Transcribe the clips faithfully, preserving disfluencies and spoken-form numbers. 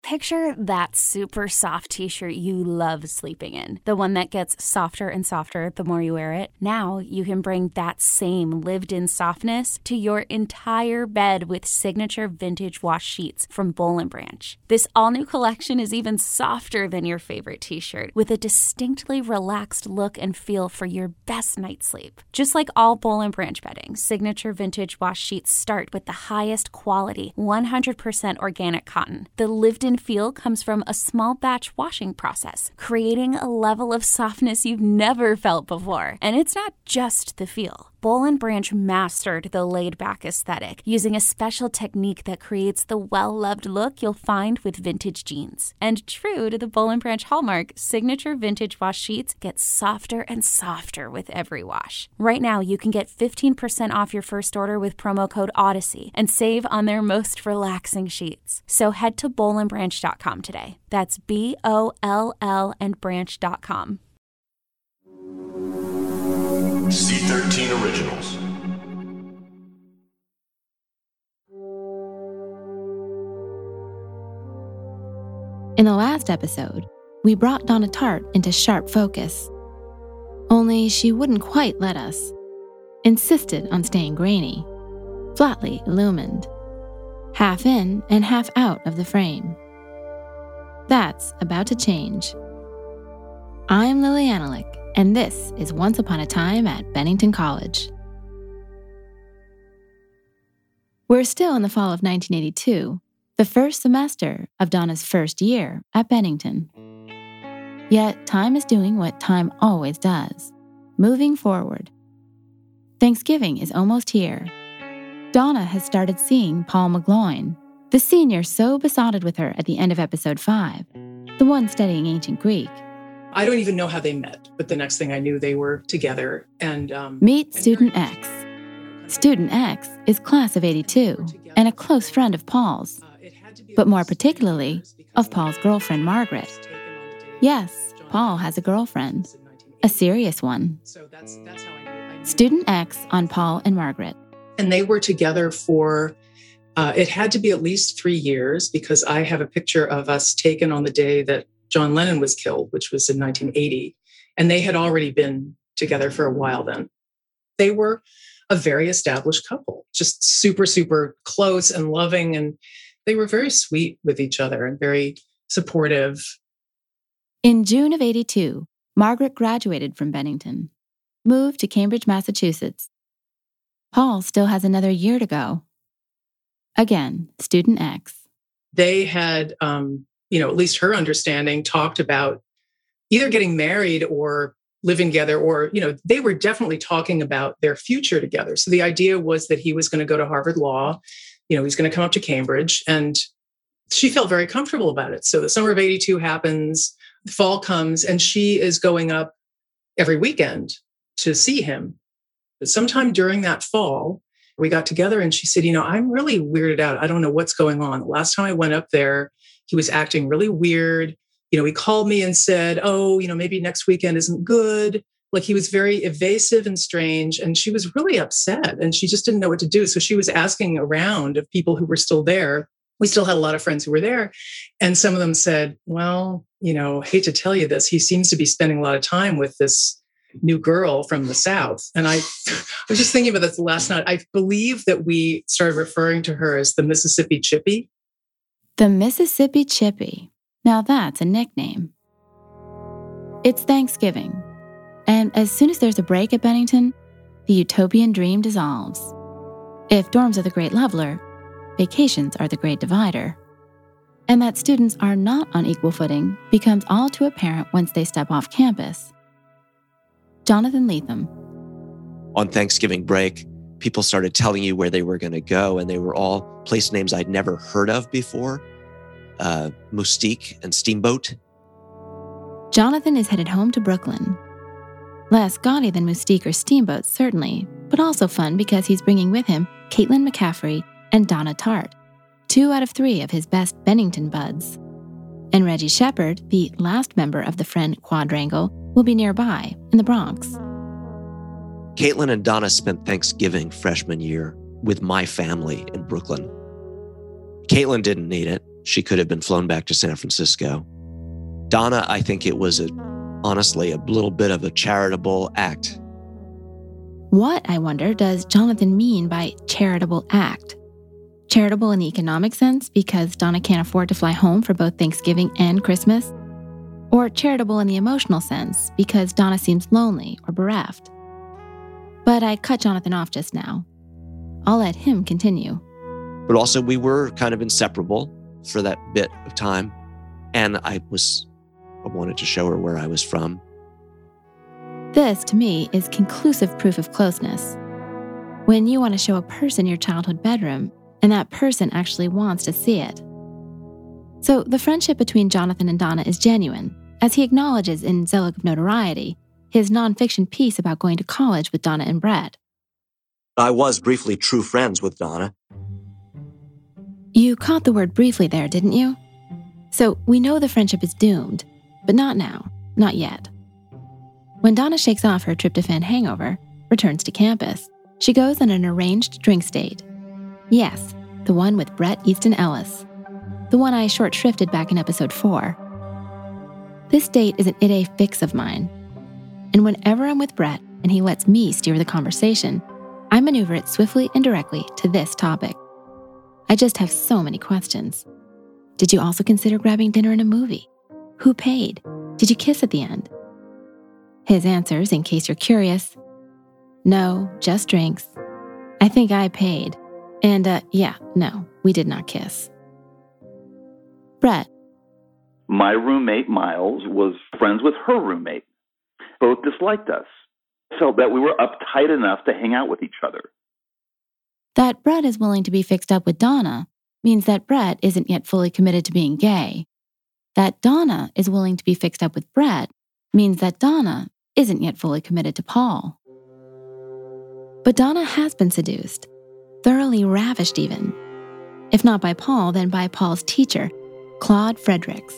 Picture that super soft t-shirt you love sleeping in, the one that gets softer and softer the more you wear it. Now you can bring that same lived-in softness to your entire bed with signature vintage wash sheets from Boll and Branch. This all-new collection is even softer than your favorite t-shirt, with a distinctly relaxed look and feel for your best night's sleep. Just like all Boll and Branch bedding, signature vintage wash sheets start with the highest quality, one hundred percent organic cotton. The lived-in feel comes from a small batch washing process, creating a level of softness you've never felt before. And it's not just the feel. Boll and Branch mastered the laid-back aesthetic using a special technique that creates the well-loved look you'll find with vintage jeans. And true to the Boll and Branch hallmark, signature vintage wash sheets get softer and softer with every wash. Right now, you can get fifteen percent off your first order with promo code Odyssey and save on their most relaxing sheets. So head to boll and branch dot com today. That's B O L L and branch dot com. C thirteen Originals. In the last episode, we brought Donna Tartt into sharp focus. Only she wouldn't quite let us. Insisted on staying grainy, flatly illumined, half in and half out of the frame. That's about to change. I'm Lily Analik, and this is Once Upon a Time at Bennington College. We're still in the fall of nineteen eighty-two, the first semester of Donna's first year at Bennington. Yet time is doing what time always does, moving forward. Thanksgiving is almost here. Donna has started seeing Paul McGloin, the senior so besotted with her at the end of episode five, the one studying ancient Greek. I don't even know how they met, but the next thing I knew, they were together. And um, Meet and Student very- X. Student X is class of eighty-two and a close friend of Paul's, but more particularly of Paul's girlfriend, Margaret. Yes, Paul has a girlfriend, a serious one. Student X on Paul and Margaret. And they were together for, uh, it had to be at least three years because I have a picture of us taken on the day that John Lennon was killed, which was in nineteen eighty. And they had already been together for a while then. They were a very established couple, just super, super close and loving. And they were very sweet with each other and very supportive. In June of eighty-two, Margaret graduated from Bennington, moved to Cambridge, Massachusetts. Paul still has another year to go. Again, Student X. They had, um, you know, at least her understanding, talked about either getting married or living together, or, you know, they were definitely talking about their future together. So the idea was that he was going to go to Harvard Law, you know, he's going to come up to Cambridge, and she felt very comfortable about it. So the summer of eighty-two happens, fall comes, and she is going up every weekend to see him. But sometime during that fall, we got together and she said, you know, I'm really weirded out. I don't know what's going on. The last time I went up there, he was acting really weird. You know, he called me and said, oh, you know, maybe next weekend isn't good. Like, he was very evasive and strange. And she was really upset and she just didn't know what to do. So she was asking around of people who were still there. We still had a lot of friends who were there. And some of them said, well, you know, hate to tell you this, he seems to be spending a lot of time with this new girl from the South. And I, I was just thinking about this last night. I believe that we started referring to her as the Mississippi Chippy. The Mississippi Chippy. Now that's a nickname. It's Thanksgiving, and as soon as there's a break at Bennington, the utopian dream dissolves. If dorms are the great leveler, vacations are the great divider. And that students are not on equal footing becomes all too apparent once they step off campus. Jonathan Lethem. On Thanksgiving break, people started telling you where they were going to go, and they were all place names I'd never heard of before. Uh, Mustique and Steamboat. Jonathan is headed home to Brooklyn. Less gaudy than Mustique or Steamboat, certainly, but also fun because he's bringing with him Caitlin McCaffrey and Donna Tartt, two out of three of his best Bennington buds. And Reggie Shepherd, the last member of the friend quadrangle, will be nearby in the Bronx. Caitlin and Donna spent Thanksgiving freshman year with my family in Brooklyn. Caitlin didn't need it. she could have been flown back to San Francisco. Donna, I think it was a, honestly a little bit of a charitable act. What, I wonder, does Jonathan mean by charitable act? Charitable in the economic sense because Donna can't afford to fly home for both Thanksgiving and Christmas? Or charitable in the emotional sense because Donna seems lonely or bereft? But I cut Jonathan off just now. I'll let him continue. But also we were kind of inseparable for that bit of time. And I was, I wanted to show her where I was from. This, to me, is conclusive proof of closeness. When you want to show a person your childhood bedroom, and that person actually wants to see it. So the friendship between Jonathan and Donna is genuine, as he acknowledges in Zelig of Notoriety, his nonfiction piece about going to college with Donna and Brett. I was briefly true friends with Donna. You caught the word briefly there, didn't you? So we know the friendship is doomed, but not now, not yet. When Donna shakes off her tryptophan hangover, returns to campus, she goes on an arranged drinks date. Yes, the one with Bret Easton Ellis. The one I short shrifted back in episode four. This date is an id fix of mine. And whenever I'm with Bret and he lets me steer the conversation, I maneuver it swiftly and directly to this topic. I just have so many questions. Did you also consider grabbing dinner and a movie? Who paid? Did you kiss at the end? His answers, in case you're curious: no, just drinks. I think I paid. And, uh, yeah, no, we did not kiss. Bret. My roommate, Miles, was friends with her roommate. Both disliked us. Felt that we were uptight enough to hang out with each other. That Bret is willing to be fixed up with Donna means that Bret isn't yet fully committed to being gay. That Donna is willing to be fixed up with Bret means that Donna isn't yet fully committed to Paul. But Donna has been seduced, thoroughly ravished even. If not by Paul, then by Paul's teacher, Claude Fredericks.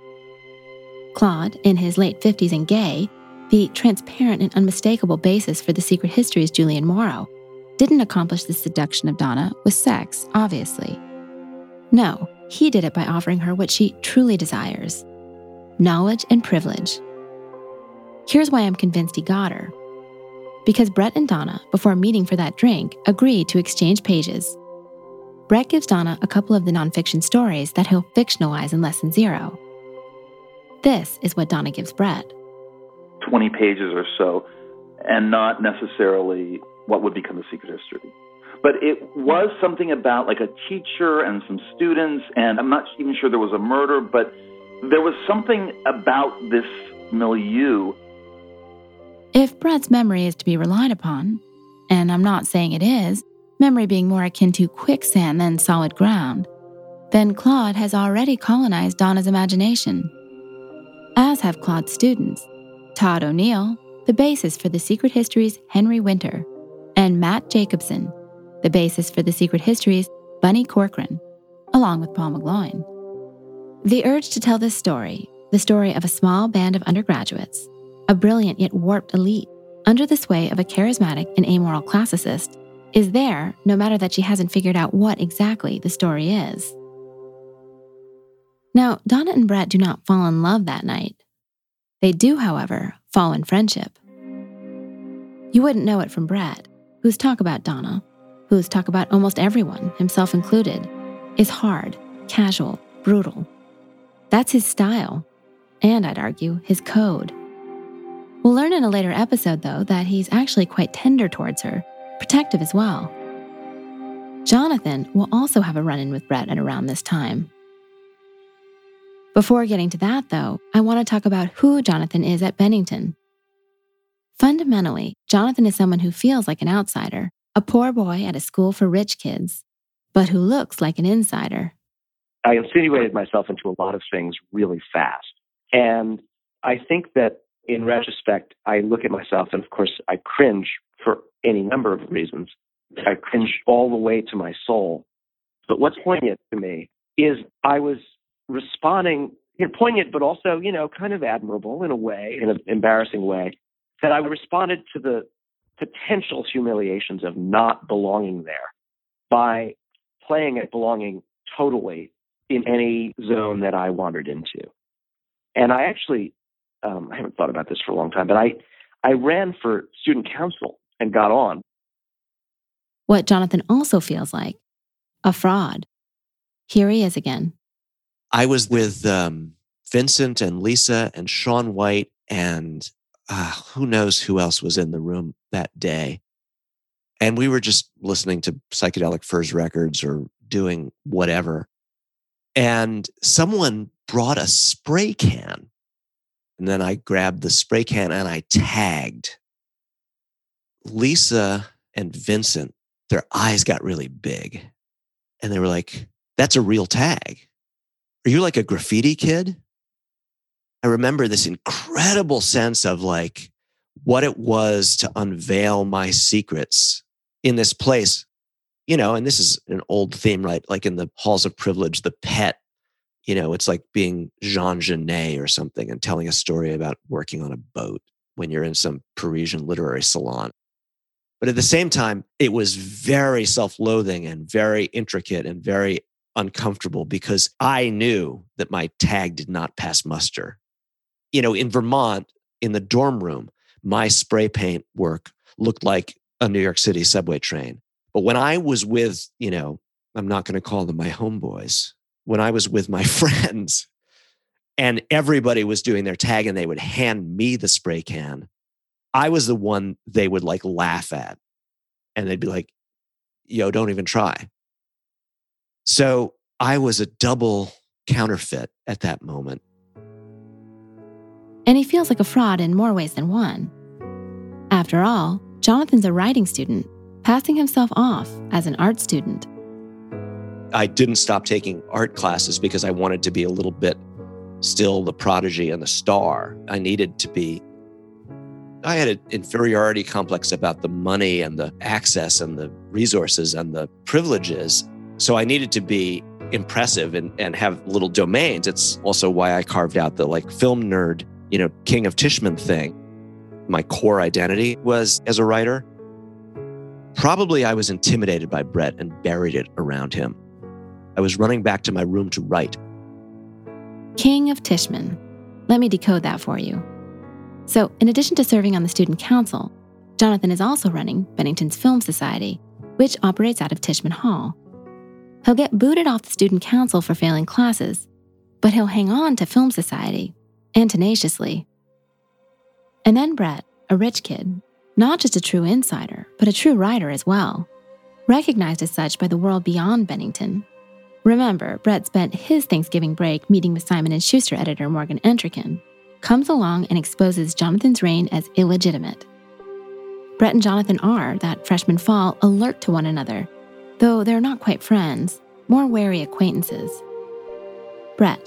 Claude, in his late fifties and gay, the transparent and unmistakable basis for The Secret Histories' Julian Morrow, didn't accomplish the seduction of Donna with sex, obviously. No, he did it by offering her what she truly desires: knowledge and privilege. Here's why I'm convinced he got her. Because Bret and Donna, before meeting for that drink, agreed to exchange pages. Bret gives Donna a couple of the nonfiction stories that he'll fictionalize in Lesson Zero. This is what Donna gives Bret. twenty pages or so, and not necessarily what would become The Secret History. But it was something about like a teacher and some students, and I'm not even sure there was a murder, but there was something about this milieu. If Bret's memory is to be relied upon, and I'm not saying it is, memory being more akin to quicksand than solid ground, then Claude has already colonized Donna's imagination. As have Claude's students, Todd O'Neill, the basis for The Secret Histories' Henry Winter, and Matt Jacobson, the basis for The Secret Histories' Bunny Corcoran, along with Paul McGloin. The urge to tell this story, the story of a small band of undergraduates, a brilliant yet warped elite, under the sway of a charismatic and amoral classicist, is there no matter that she hasn't figured out what exactly the story is. Now, Donna and Bret do not fall in love that night. They do, however, fall in friendship. You wouldn't know it from Bret, whose talk about Donna, whose talk about almost everyone, himself included, is hard, casual, brutal. That's his style, and I'd argue, his code. We'll learn in a later episode, though, that he's actually quite tender towards her, protective as well. Jonathan will also have a run-in with Bret at around this time. Before getting to that, though, I want to talk about who Jonathan is at Bennington. Fundamentally, Jonathan is someone who feels like an outsider, a poor boy at a school for rich kids, but who looks like an insider. I insinuated myself into a lot of things really fast. And I think that in retrospect, I look at myself and, of course, I cringe for any number of reasons. I cringe all the way to my soul. But what's poignant to me is I was responding, you know, poignant, but also, you know, kind of admirable in a way, in an embarrassing way, that I responded to the potential humiliations of not belonging there by playing at belonging totally in any zone that I wandered into. And I actually, um, I haven't thought about this for a long time, but I, I ran for student council and got on. What Jonathan also feels like, a fraud. Here he is again. I was with um, Vincent and Lisa and Shaun White and uh, who knows who else was in the room that day. And we were just listening to Psychedelic Furs records or doing whatever. And someone brought a spray can. And then I grabbed the spray can and I tagged. Lisa and Vincent, their eyes got really big. And they were like, that's a real tag. Are you like a graffiti kid? I remember this incredible sense of like what it was to unveil my secrets in this place. You know, and this is an old theme, right? Like in the halls of privilege, the pet, you know, it's like being Jean Genet or something and telling a story about working on a boat when you're in some Parisian literary salon. But at the same time, it was very self-loathing and very intricate and very uncomfortable because I knew that my tag did not pass muster. You know, in Vermont, in the dorm room, my spray paint work looked like a New York City subway train. But when I was with, you know, I'm not going to call them my homeboys, when I was with my friends and everybody was doing their tag and they would hand me the spray can, I was the one they would like laugh at. And they'd be like, yo, don't even try. So I was a double counterfeit at that moment. And he feels like a fraud in more ways than one. After all, Jonathan's a writing student, passing himself off as an art student. I didn't stop taking art classes because I wanted to be a little bit still the prodigy and the star. I needed to be, I had an inferiority complex about the money and the access and the resources and the privileges. So I needed to be impressive and, and have little domains. It's also why I carved out the like film nerd, you know, King of Tishman thing. My core identity was as a writer. Probably I was intimidated by Brett and buried it around him. I was running back to my room to write. King of Tishman. Let me decode that for you. So, in addition to serving on the student council, Jonathan is also running Bennington's Film Society, which operates out of Tishman Hall. He'll get booted off the student council for failing classes, but he'll hang on to Film Society, and tenaciously. And then Brett, a rich kid, not just a true insider, but a true writer as well, recognized as such by the world beyond Bennington. Remember, Brett spent his Thanksgiving break meeting with Simon and Schuster editor Morgan Entrekin, comes along and exposes Jonathan's reign as illegitimate. Brett and Jonathan are, that freshman fall, alert to one another, though they're not quite friends, more wary acquaintances. Brett.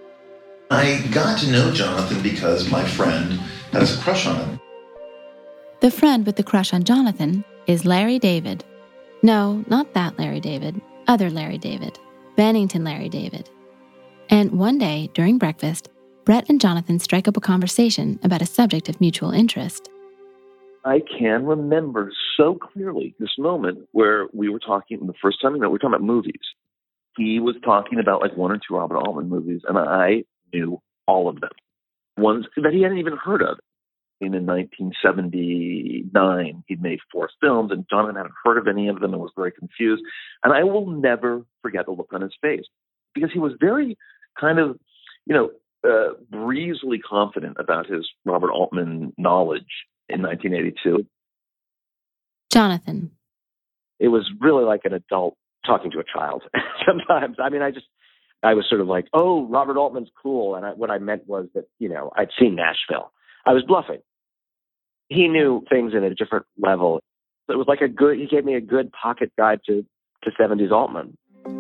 I got to know Jonathan because my friend has a crush on him. The friend with the crush on Jonathan is Larry David. No, not that Larry David, other Larry David, Bennington Larry David. And one day, during breakfast, Brett and Jonathan strike up a conversation about a subject of mutual interest. I can remember so clearly this moment where we were talking, the first time we met, we were talking about movies. He was talking about like one or two Robert Altman movies, and I knew all of them. Ones that he hadn't even heard of. In nineteen seventy-nine, he'd made four films, and Jonathan hadn't heard of any of them and was very confused. And I will never forget the look on his face, because he was very kind of, you know, uh, breezily confident about his Robert Altman knowledge in nineteen eighty-two. Jonathan. It was really like an adult talking to a child sometimes. I mean, I just, I was sort of like, oh, Robert Altman's cool. And I, what I meant was that, you know, I'd seen Nashville. I was bluffing. He knew things at a different level. It was like a good, he gave me a good pocket guide to, to seventies Altman.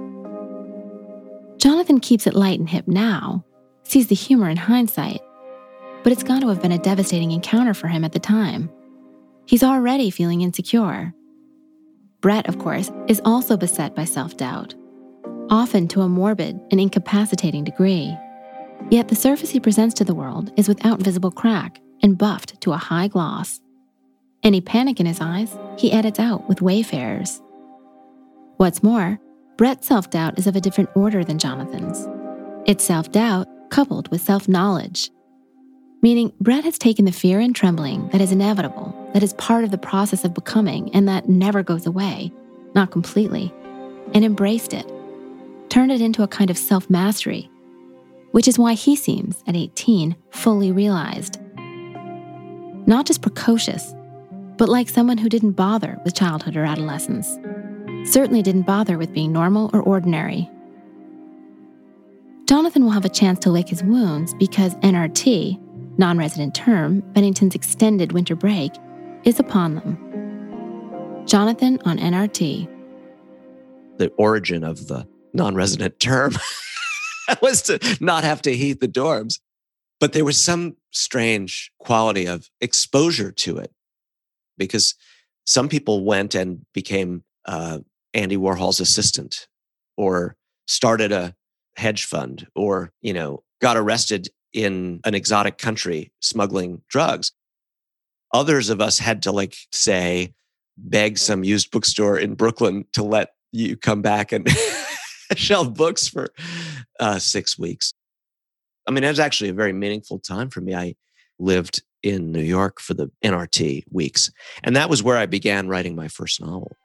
Jonathan keeps it light and hip now, sees the humor in hindsight, but it's got to have been a devastating encounter for him at the time. He's already feeling insecure. Brett, of course, is also beset by self-doubt, often to a morbid and incapacitating degree. Yet the surface he presents to the world is without visible crack and buffed to a high gloss. Any panic in his eyes, he edits out with wayfarers. What's more, Brett's self-doubt is of a different order than Jonathan's. It's self-doubt coupled with self-knowledge. Meaning, Brett has taken the fear and trembling that is inevitable, that is part of the process of becoming, and that never goes away, not completely, and embraced it, turned it into a kind of self-mastery, which is why he seems, at eighteen, fully realized. Not just precocious, but like someone who didn't bother with childhood or adolescence. Certainly didn't bother with being normal or ordinary. Jonathan will have a chance to lick his wounds because N R T, non-resident term, Bennington's extended winter break, is upon them. Jonathan on N R T. The origin of the non-resident term was to not have to heat the dorms. But there was some strange quality of exposure to it because some people went and became uh, Andy Warhol's assistant or started a hedge fund or, you know, got arrested in an exotic country smuggling drugs. Others of us had to, like, say, beg some used bookstore in Brooklyn to let you come back and shelve books for uh, six weeks. I mean, it was actually a very meaningful time for me. I lived in New York for the N R T weeks, and that was where I began writing my first novel.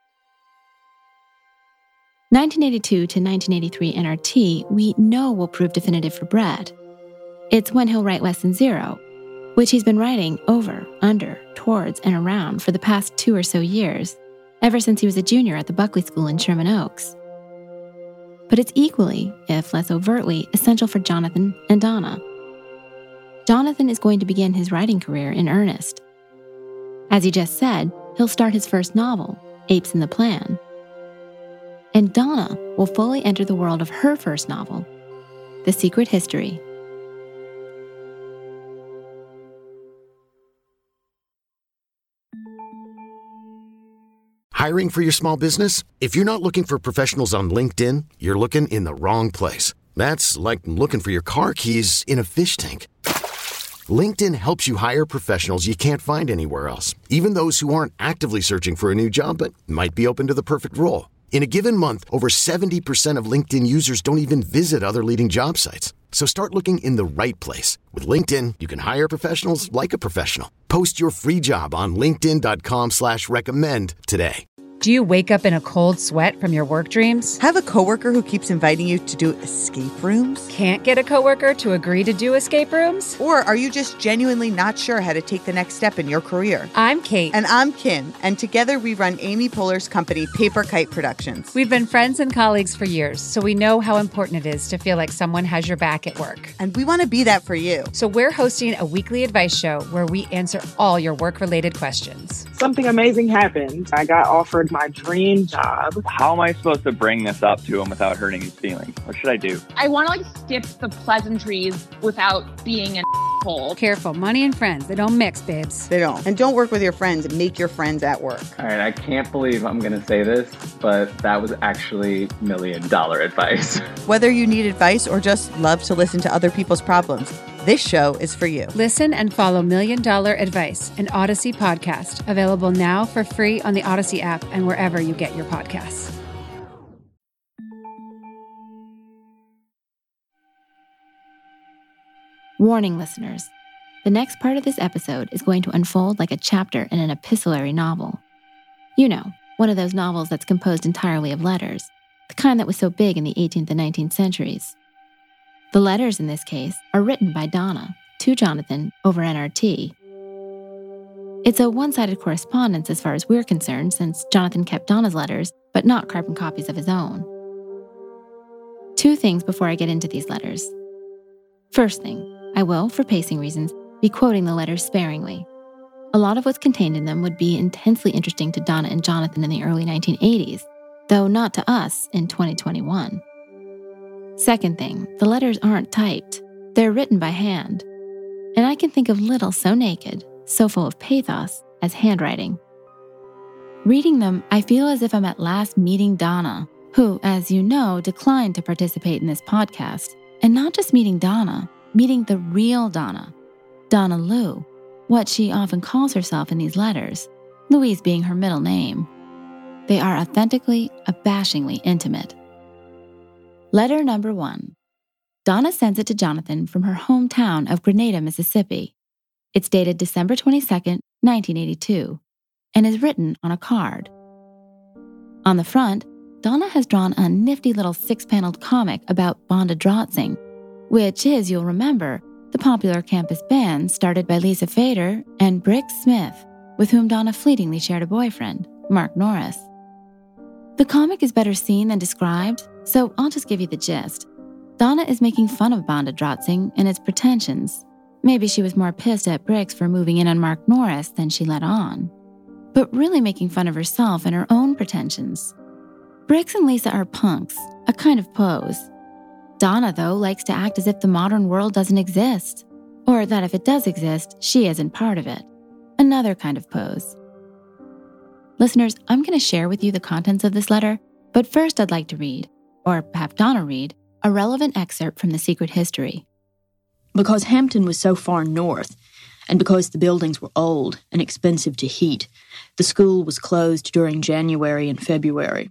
nineteen eighty-two to nineteen eighty-three N R T, we know will prove definitive for Brett. It's when he'll write Less Than Zero, which he's been writing over, under, towards, and around for the past two or so years, ever since he was a junior at the Buckley School in Sherman Oaks. But it's equally, if less overtly, essential for Jonathan and Donna. Jonathan is going to begin his writing career in earnest. As he just said, he'll start his first novel, Apes in the Plan. And Donna will fully enter the world of her first novel, The Secret History. Hiring for your small business? If you're not looking for professionals on LinkedIn, you're looking in the wrong place. That's like looking for your car keys in a fish tank. LinkedIn helps you hire professionals you can't find anywhere else, even those who aren't actively searching for a new job but might be open to the perfect role. In a given month, over seventy percent of LinkedIn users don't even visit other leading job sites. So start looking in the right place. With LinkedIn, you can hire professionals like a professional. Post your free job on linkedin.com slash recommend today. Do you wake up in a cold sweat from your work dreams? Have a coworker who keeps inviting you to do escape rooms? Can't get a coworker to agree to do escape rooms? Or are you just genuinely not sure how to take the next step in your career? I'm Kate. And I'm Kim. And together we run Amy Poehler's company, Paper Kite Productions. We've been friends and colleagues for years, so we know how important it is to feel like someone has your back at work. And we want to be that for you. So we're hosting a weekly advice show where we answer all your work-related questions. Something amazing happened. I got offered my dream job. How am I supposed to bring this up to him without hurting his feelings? What should I do? I want to like skip the pleasantries without being an asshole. Careful, money and friends, they don't mix, babes. They don't. And don't work with your friends, make your friends at work. All right, I can't believe I'm going to say this, but that was actually million dollar advice. Whether you need advice or just love to listen to other people's problems, this show is for you. Listen and follow Million Dollar Advice, an Odyssey podcast, available now for free on the Odyssey app and wherever you get your podcasts. Warning, listeners. The next part of this episode is going to unfold like a chapter in an epistolary novel. You know, one of those novels that's composed entirely of letters, the kind that was so big in the eighteenth and nineteenth centuries. The letters in this case are written by Donna to Jonathan over N R T. It's a one-sided correspondence as far as we're concerned, since Jonathan kept Donna's letters, but not carbon copies of his own. Two things before I get into these letters. First thing, I will, for pacing reasons, be quoting the letters sparingly. A lot of what's contained in them would be intensely interesting to Donna and Jonathan in the early nineteen eighties, though not to us in twenty twenty-one. Second thing, the letters aren't typed. They're written by hand. And I can think of little so naked, so full of pathos, as handwriting. Reading them, I feel as if I'm at last meeting Donna, who, as you know, declined to participate in this podcast. And not just meeting Donna, meeting the real Donna, Donna Lou, what she often calls herself in these letters, Louise being her middle name. They are authentically, abashingly intimate. Letter number one. Donna sends it to Jonathan from her hometown of Grenada, Mississippi. It's dated December twenty-second, nineteen eighty-two, and is written on a card. On the front, Donna has drawn a nifty little six-paneled comic about Vonda Drotzing, which is, you'll remember, the popular campus band started by Lisa Fader and Brick Smith, with whom Donna fleetingly shared a boyfriend, Mark Norris. The comic is better seen than described, so I'll just give you the gist. Donna is making fun of Vonda Drotzing and its pretensions. Maybe she was more pissed at Bricks for moving in on Mark Norris than she let on, but really making fun of herself and her own pretensions. Bricks and Lisa are punks, a kind of pose. Donna, though, likes to act as if the modern world doesn't exist, or that if it does exist, she isn't part of it. Another kind of pose. Listeners, I'm going to share with you the contents of this letter, but first I'd like to read, or have Donna read, a relevant excerpt from The Secret History. Because Hampton was so far north, and because the buildings were old and expensive to heat, the school was closed during January and February.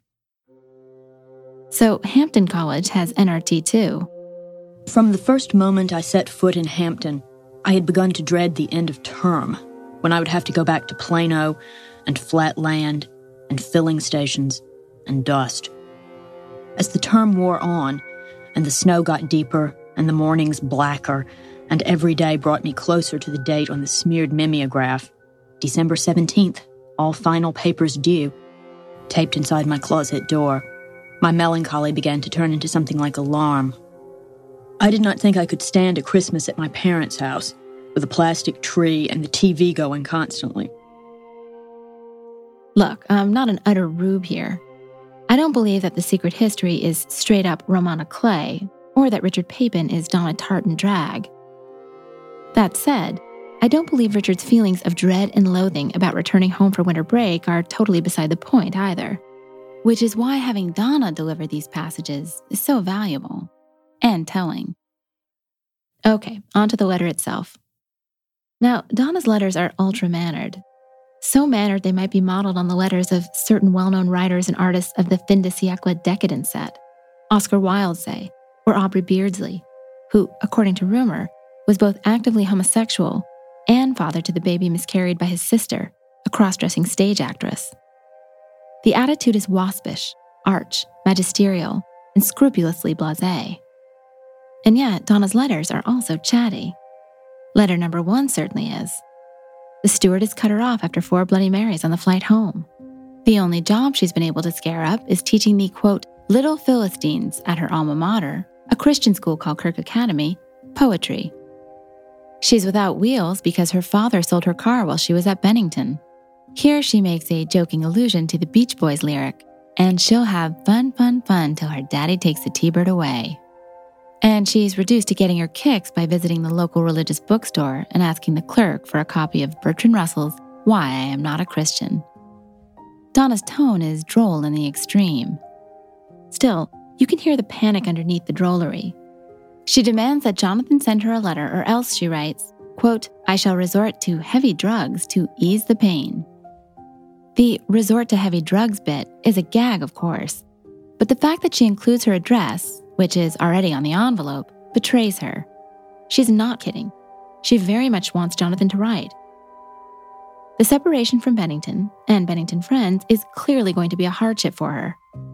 So Hampton College has N R T too. From the first moment I set foot in Hampton, I had begun to dread the end of term, when I would have to go back to Plano and flat land and filling stations and dust. As the term wore on, and the snow got deeper and the mornings blacker, and every day brought me closer to the date on the smeared mimeograph, December seventeenth, all final papers due, taped inside my closet door, my melancholy began to turn into something like alarm. I did not think I could stand a Christmas at my parents' house, with a plastic tree and the T V going constantly. Look, I'm not an utter rube here. I don't believe that The Secret History is straight-up Romana Clay, or that Richard Papin is Donna Tartt in drag. That said, I don't believe Richard's feelings of dread and loathing about returning home for winter break are totally beside the point either. Which is why having Donna deliver these passages is so valuable and telling. Okay, on to the letter itself. Now, Donna's letters are ultra-mannered. So mannered they might be modeled on the letters of certain well-known writers and artists of the fin de siècle decadent set, Oscar Wilde, say, or Aubrey Beardsley, who, according to rumor, was both actively homosexual and father to the baby miscarried by his sister, a cross-dressing stage actress. The attitude is waspish, arch, magisterial, and scrupulously blasé. And yet, Donna's letters are also chatty. Letter number one certainly is. The stewardess cut her off after four Bloody Marys on the flight home. The only job she's been able to scare up is teaching the, quote, little Philistines at her alma mater, a Christian school called Kirk Academy, poetry. She's without wheels because her father sold her car while she was at Bennington. Here she makes a joking allusion to the Beach Boys lyric, and she'll have fun, fun, fun till her daddy takes the T-bird away. And she's reduced to getting her kicks by visiting the local religious bookstore and asking the clerk for a copy of Bertrand Russell's Why I Am Not a Christian. Donna's tone is droll in the extreme. Still, you can hear the panic underneath the drollery. She demands that Jonathan send her a letter, or else, she writes, quote, I shall resort to heavy drugs to ease the pain. The resort to heavy drugs bit is a gag, of course, but the fact that she includes her address, which is already on the envelope, betrays her. She's not kidding. She very much wants Jonathan to write. The separation from Bennington and Bennington friends is clearly going to be a hardship for her.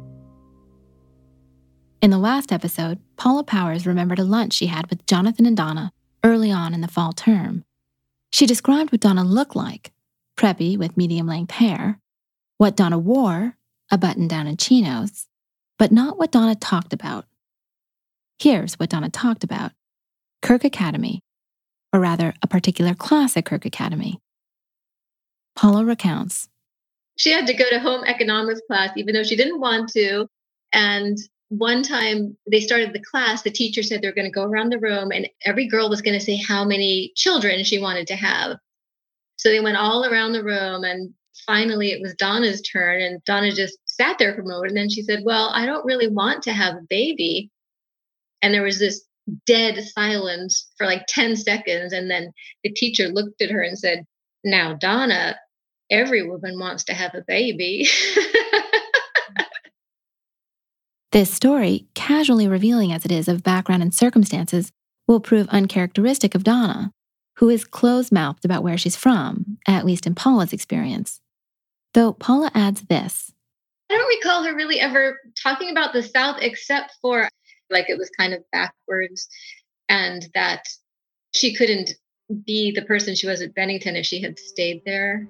In the last episode, Paula Powers remembered a lunch she had with Jonathan and Donna early on in the fall term. She described what Donna looked like, preppy with medium-length hair, what Donna wore, a button-down and chinos, but not what Donna talked about. Here's what Donna talked about. Kirk Academy, or rather a particular class at Kirk Academy. Paula recounts. She had to go to home economics class even though she didn't want to. And one time they started the class, the teacher said they were going to go around the room and every girl was going to say how many children she wanted to have. So they went all around the room and finally it was Donna's turn and Donna just sat there for a moment. And then she said, well, I don't really want to have a baby. And there was this dead silence for like ten seconds. And then the teacher looked at her and said, now, Donna, every woman wants to have a baby. This story, casually revealing as it is of background and circumstances, will prove uncharacteristic of Donna, who is closed-mouthed about where she's from, at least in Paula's experience. Though Paula adds this. I don't recall her really ever talking about the South except for like it was kind of backwards and that she couldn't be the person she was at Bennington if she had stayed there.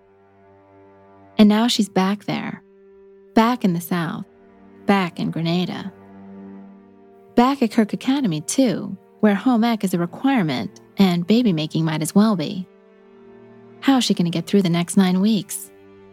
And now she's back there, back in the South, back in Grenada. Back at Kirk Academy, too, where home ec is a requirement and baby making might as well be. How's she going to get through the next nine weeks?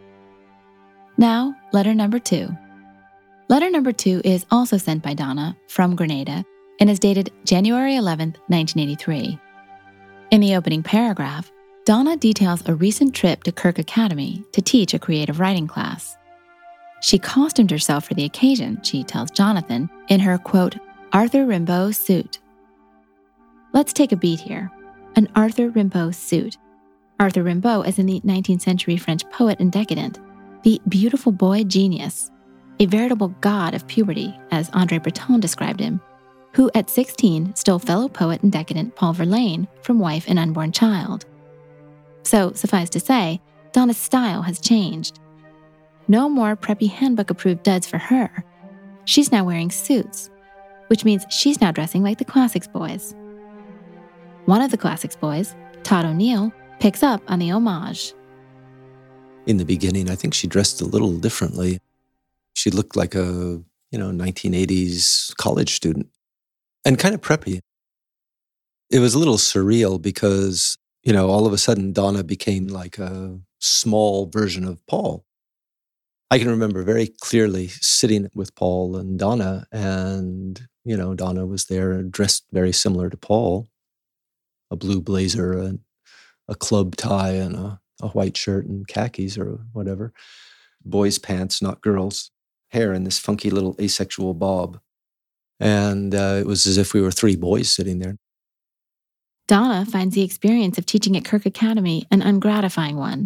Now, letter number two. Letter number two is also sent by Donna from Grenada and is dated January eleventh, nineteen eighty-three. In the opening paragraph, Donna details a recent trip to Kirk Academy to teach a creative writing class. She costumed herself for the occasion, she tells Jonathan, in her, quote, Arthur Rimbaud suit. Let's take a beat here. An Arthur Rimbaud suit. Arthur Rimbaud is in the nineteenth century French poet and decadent, the beautiful boy genius, a veritable god of puberty, as André Breton described him, who at sixteen stole fellow poet and decadent Paul Verlaine from wife and unborn child. So, suffice to say, Donna's style has changed. No more preppy handbook-approved duds for her. She's now wearing suits, which means she's now dressing like the Classics boys. One of the Classics boys, Todd O'Neill, picks up on the homage. In the beginning, I think she dressed a little differently. She looked like a, you know, nineteen eighties college student and kind of preppy. It was a little surreal because, you know, all of a sudden Donna became like a small version of Paul. I can remember very clearly sitting with Paul and Donna, and, you know, Donna was there dressed very similar to Paul, a blue blazer and a club tie and a, a white shirt and khakis or whatever. Boys' pants, not girls. Hair in this funky little asexual bob. And uh, it was as if we were three boys sitting there. Donna finds the experience of teaching at Kirk Academy an ungratifying one.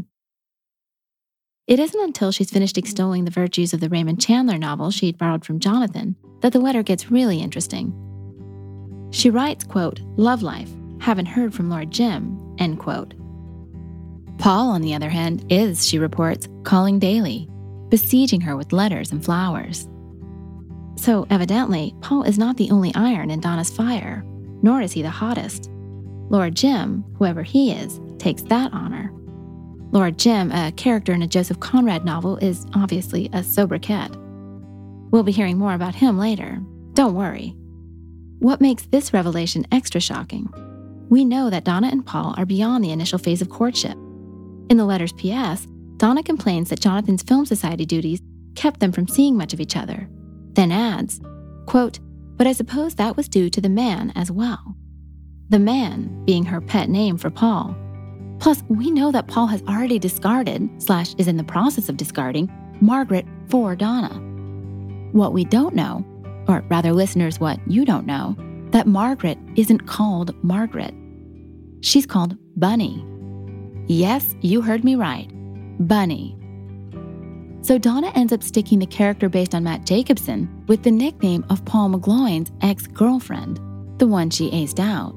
It isn't until she's finished extolling the virtues of the Raymond Chandler novel she'd borrowed from Jonathan that the letter gets really interesting. She writes, quote, love life, haven't heard from Lord Jim, end quote. Paul, on the other hand, is, she reports, calling daily, besieging her with letters and flowers. So, evidently, Paul is not the only iron in Donna's fire, nor is he the hottest. Lord Jim, whoever he is, takes that honor. Lord Jim, a character in a Joseph Conrad novel, is obviously a sobriquet. We'll be hearing more about him later. Don't worry. What makes this revelation extra shocking? We know that Donna and Paul are beyond the initial phase of courtship. In the letter's P S, Donna complains that Jonathan's Film Society duties kept them from seeing much of each other, then adds, quote, but I suppose that was due to the man as well. The man being her pet name for Paul. Plus, we know that Paul has already discarded, slash is in the process of discarding, Margaret for Donna. What we don't know, or rather listeners, what you don't know, that Margaret isn't called Margaret. She's called Bunny. Yes, you heard me right. Bunny. So Donna ends up sticking the character based on Matt Jacobson with the nickname of Paul McGloin's ex-girlfriend, the one she aced out.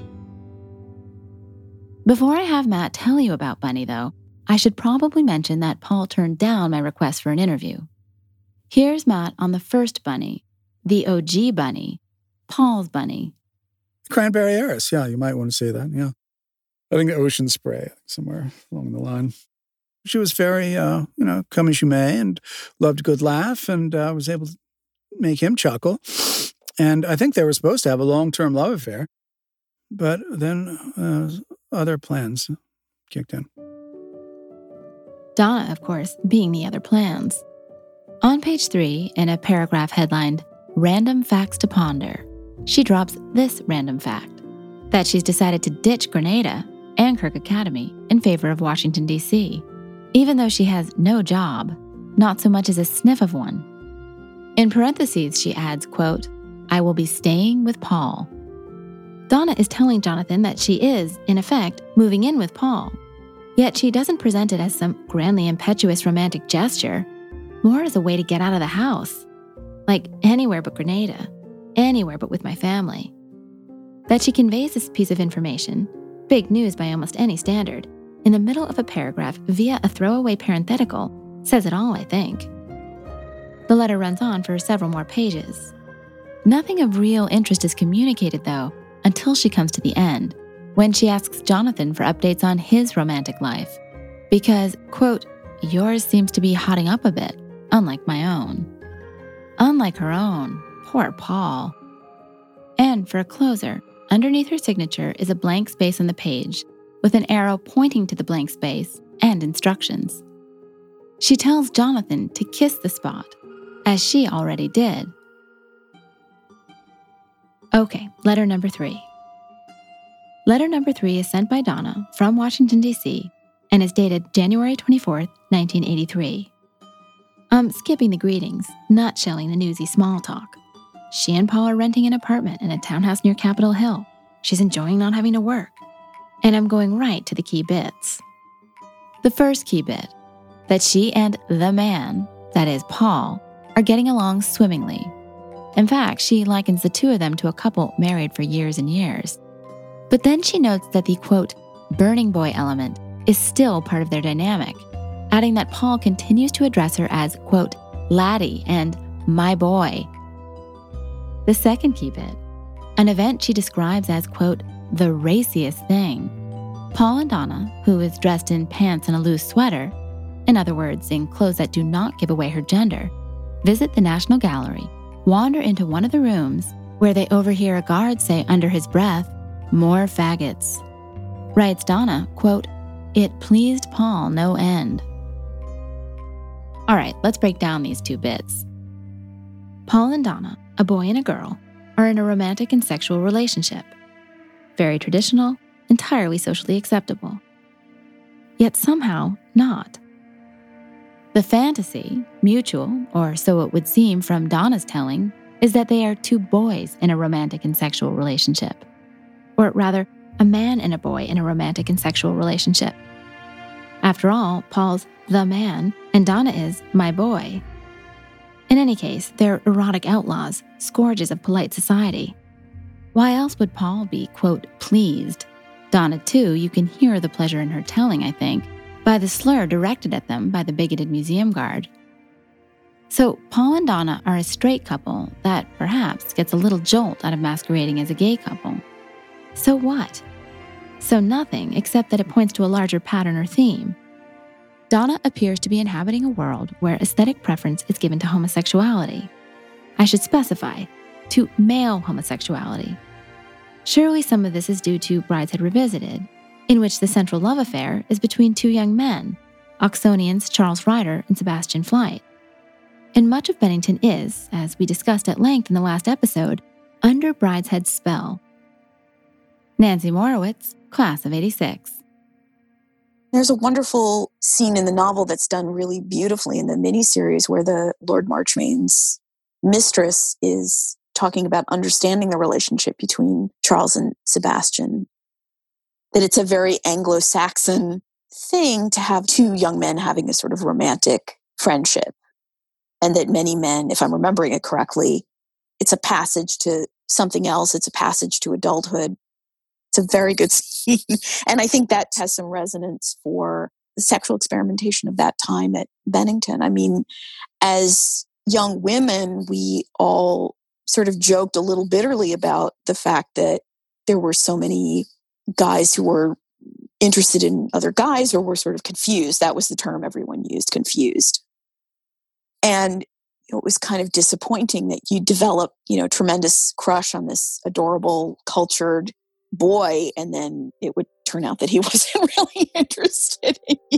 Before I have Matt tell you about Bunny, though, I should probably mention that Paul turned down my request for an interview. Here's Matt on the first Bunny, the O G Bunny, Paul's Bunny. Cranberry heiress, yeah, you might want to say that, yeah. I think Ocean Spray, somewhere along the line. She was very, uh, you know, come as you may, and loved a good laugh, and uh, was able to make him chuckle. And I think they were supposed to have a long-term love affair. But then uh, other plans kicked in. Donna, of course, being the other plans. On page three, in a paragraph headlined, Random Facts to Ponder, she drops this random fact, that she's decided to ditch Grenada and Kirk Academy in favor of Washington, D C, even though she has no job, not so much as a sniff of one. In parentheses, she adds, quote, I will be staying with Paul. Donna is telling Jonathan that she is, in effect, moving in with Paul. Yet she doesn't present it as some grandly impetuous romantic gesture, more as a way to get out of the house. like anywhere but Grenada, anywhere but with my family. That she conveys this piece of information, big news by almost any standard, in the middle of a paragraph via a throwaway parenthetical says it all, I think. The letter runs on for several more pages. Nothing of real interest is communicated, though, until she comes to the end, when she asks Jonathan for updates on his romantic life. Because, quote, yours seems to be hotting up a bit, unlike my own. Unlike her own, poor Paul. And for a closer, underneath her signature is a blank space on the page, with an arrow pointing to the blank space and instructions. She tells Jonathan to kiss the spot, as she already did. Okay, letter number three. Letter number three is sent by Donna from Washington, D C, and is dated January twenty-fourth, nineteen eighty-three. I'm skipping the greetings, nutshelling the newsy small talk. She and Paul are renting an apartment in a townhouse near Capitol Hill. She's enjoying not having to work. And I'm going right to the key bits. The first key bit, that she and the man, that is Paul, are getting along swimmingly. In fact, she likens the two of them to a couple married for years and years. But then she notes that the, quote, burning boy element is still part of their dynamic, adding that Paul continues to address her as, quote, laddie and my boy. The second key bit, an event she describes as, quote, the raciest thing. Paul and Donna, who is dressed in pants and a loose sweater, in other words, in clothes that do not give away her gender, visit the National Gallery, wander into one of the rooms where they overhear a guard say under his breath, more faggots. Writes Donna, quote, it pleased Paul no end. All right, let's break down these two bits. Paul and Donna, a boy and a girl, are in a romantic and sexual relationship. Very traditional, entirely socially acceptable. Yet somehow not. The fantasy, mutual, or so it would seem from Donna's telling, is that they are two boys in a romantic and sexual relationship. Or rather, a man and a boy in a romantic and sexual relationship. After all, Paul's the man, and Donna is my boy. In any case, they're erotic outlaws, scourges of polite society. Why else would Paul be, quote, pleased? Donna, too, you can hear the pleasure in her telling, I think, by the slur directed at them by the bigoted museum guard. So Paul and Donna are a straight couple that perhaps gets a little jolt out of masquerading as a gay couple. So what? So nothing, except that it points to a larger pattern or theme. Donna appears to be inhabiting a world where aesthetic preference is given to homosexuality. I should specify, to male homosexuality. Surely some of this is due to Brideshead Revisited, in which the central love affair is between two young men, Oxonians Charles Ryder and Sebastian Flyte. And much of Bennington is, as we discussed at length in the last episode, under Brideshead's spell. Nancy Morowitz, class of eighty-six. There's a wonderful scene in the novel that's done really beautifully in the miniseries where the Lord Marchmain's mistress is talking about understanding the relationship between Charles and Sebastian. That it's a very Anglo-Saxon thing to have two young men having a sort of romantic friendship. And that many men, if I'm remembering it correctly, it's a passage to something else. It's a passage to adulthood. It's a very good scene. And I think that has some resonance for the sexual experimentation of that time at Bennington. I mean, as young women, we all sort of joked a little bitterly about the fact that there were so many guys who were interested in other guys or were sort of confused. That was the term everyone used, confused. And it was kind of disappointing that you develop, you know, tremendous crush on this adorable, cultured boy, and then it would turn out that he wasn't really interested in you.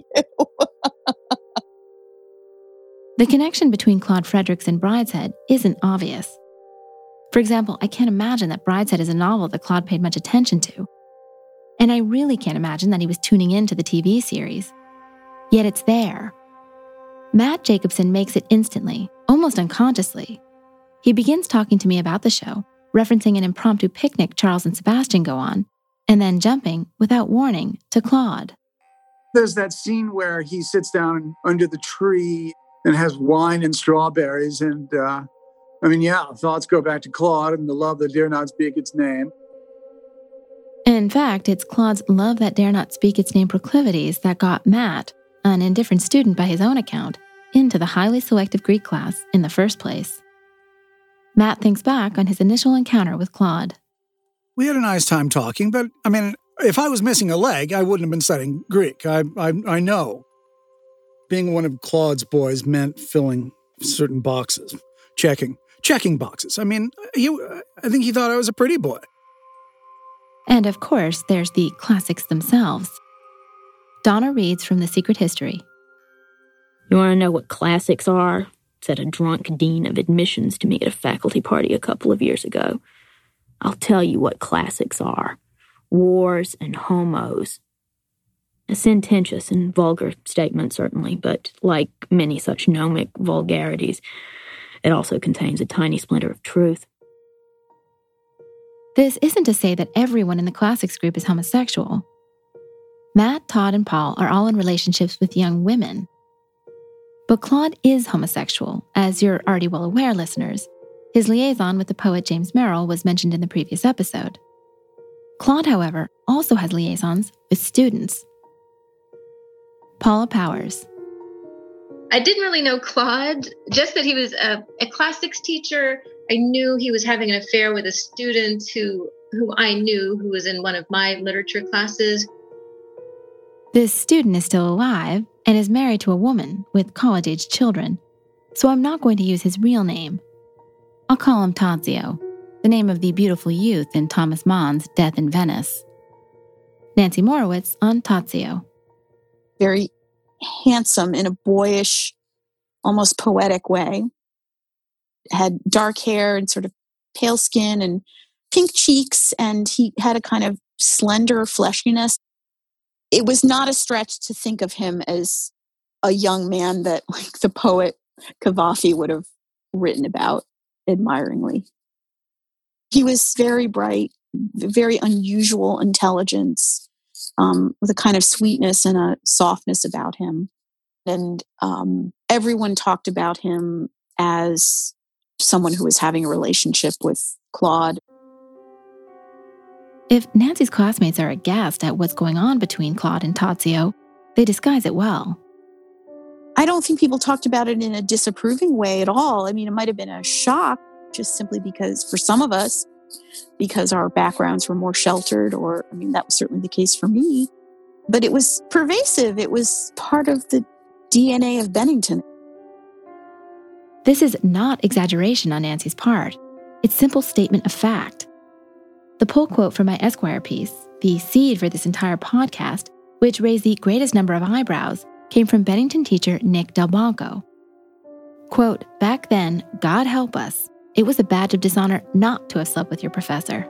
The connection between Claude Fredericks and Brideshead isn't obvious. For example, I can't imagine that Brideshead is a novel that Claude paid much attention to. And I really can't imagine that he was tuning in to the T V series. Yet it's there. Matt Jacobson makes it instantly, almost unconsciously. He begins talking to me about the show, referencing an impromptu picnic Charles and Sebastian go on, and then jumping, without warning, to Claude. There's that scene where he sits down under the tree and has wine and strawberries, and uh, I mean, yeah, thoughts go back to Claude and the love that dare not speak its name. In fact, it's Claude's love that dare not speak its name proclivities that got Matt, an indifferent student by his own account, into the highly selective Greek class in the first place. Matt thinks back on his initial encounter with Claude. We had a nice time talking, but, I mean, if I was missing a leg, I wouldn't have been studying Greek. I, I, I know. Being one of Claude's boys meant filling certain boxes, checking, checking boxes. I mean, he, I think he thought I was a pretty boy. And of course, there's the classics themselves. Donna reads from The Secret History. You want to know what classics are? Said a drunk dean of admissions to me at a faculty party a couple of years ago. I'll tell you what classics are. Wars and homos. A sententious and vulgar statement, certainly, but like many such gnomic vulgarities, it also contains a tiny splinter of truth. This isn't to say that everyone in the classics group is homosexual. Matt, Todd, and Paul are all in relationships with young women. But Claude is homosexual, as you're already well aware, listeners. His liaison with the poet James Merrill was mentioned in the previous episode. Claude, however, also has liaisons with students. Paula Powers. I didn't really know Claude, just that he was a, a classics teacher. I knew he was having an affair with a student who, who I knew who was in one of my literature classes. This student is still alive and is married to a woman with college-age children, so I'm not going to use his real name. I'll call him Tadzio, the name of the beautiful youth in Thomas Mann's Death in Venice. Nancy Morowitz on Tadzio. Very handsome in a boyish, almost poetic way. Had dark hair and sort of pale skin and pink cheeks, and he had a kind of slender fleshiness. It was not a stretch to think of him as a young man that, like, the poet Cavafy would have written about admiringly. He was very bright, very unusual intelligence, um, with a kind of sweetness and a softness about him. And um, everyone talked about him as someone who was having a relationship with Claude. If Nancy's classmates are aghast at what's going on between Claude and Tadzio, they disguise it well. I don't think people talked about it in a disapproving way at all. I mean, it might have been a shock, just simply because, for some of us, because our backgrounds were more sheltered, or, I mean, that was certainly the case for me. But it was pervasive. It was part of the D N A of Bennington. This is not exaggeration on Nancy's part. It's simple statement of fact. The pull quote from my Esquire piece, the seed for this entire podcast, which raised the greatest number of eyebrows, came from Bennington teacher Nick Delbanco. Quote, back then, God help us, it was a badge of dishonor not to have slept with your professor.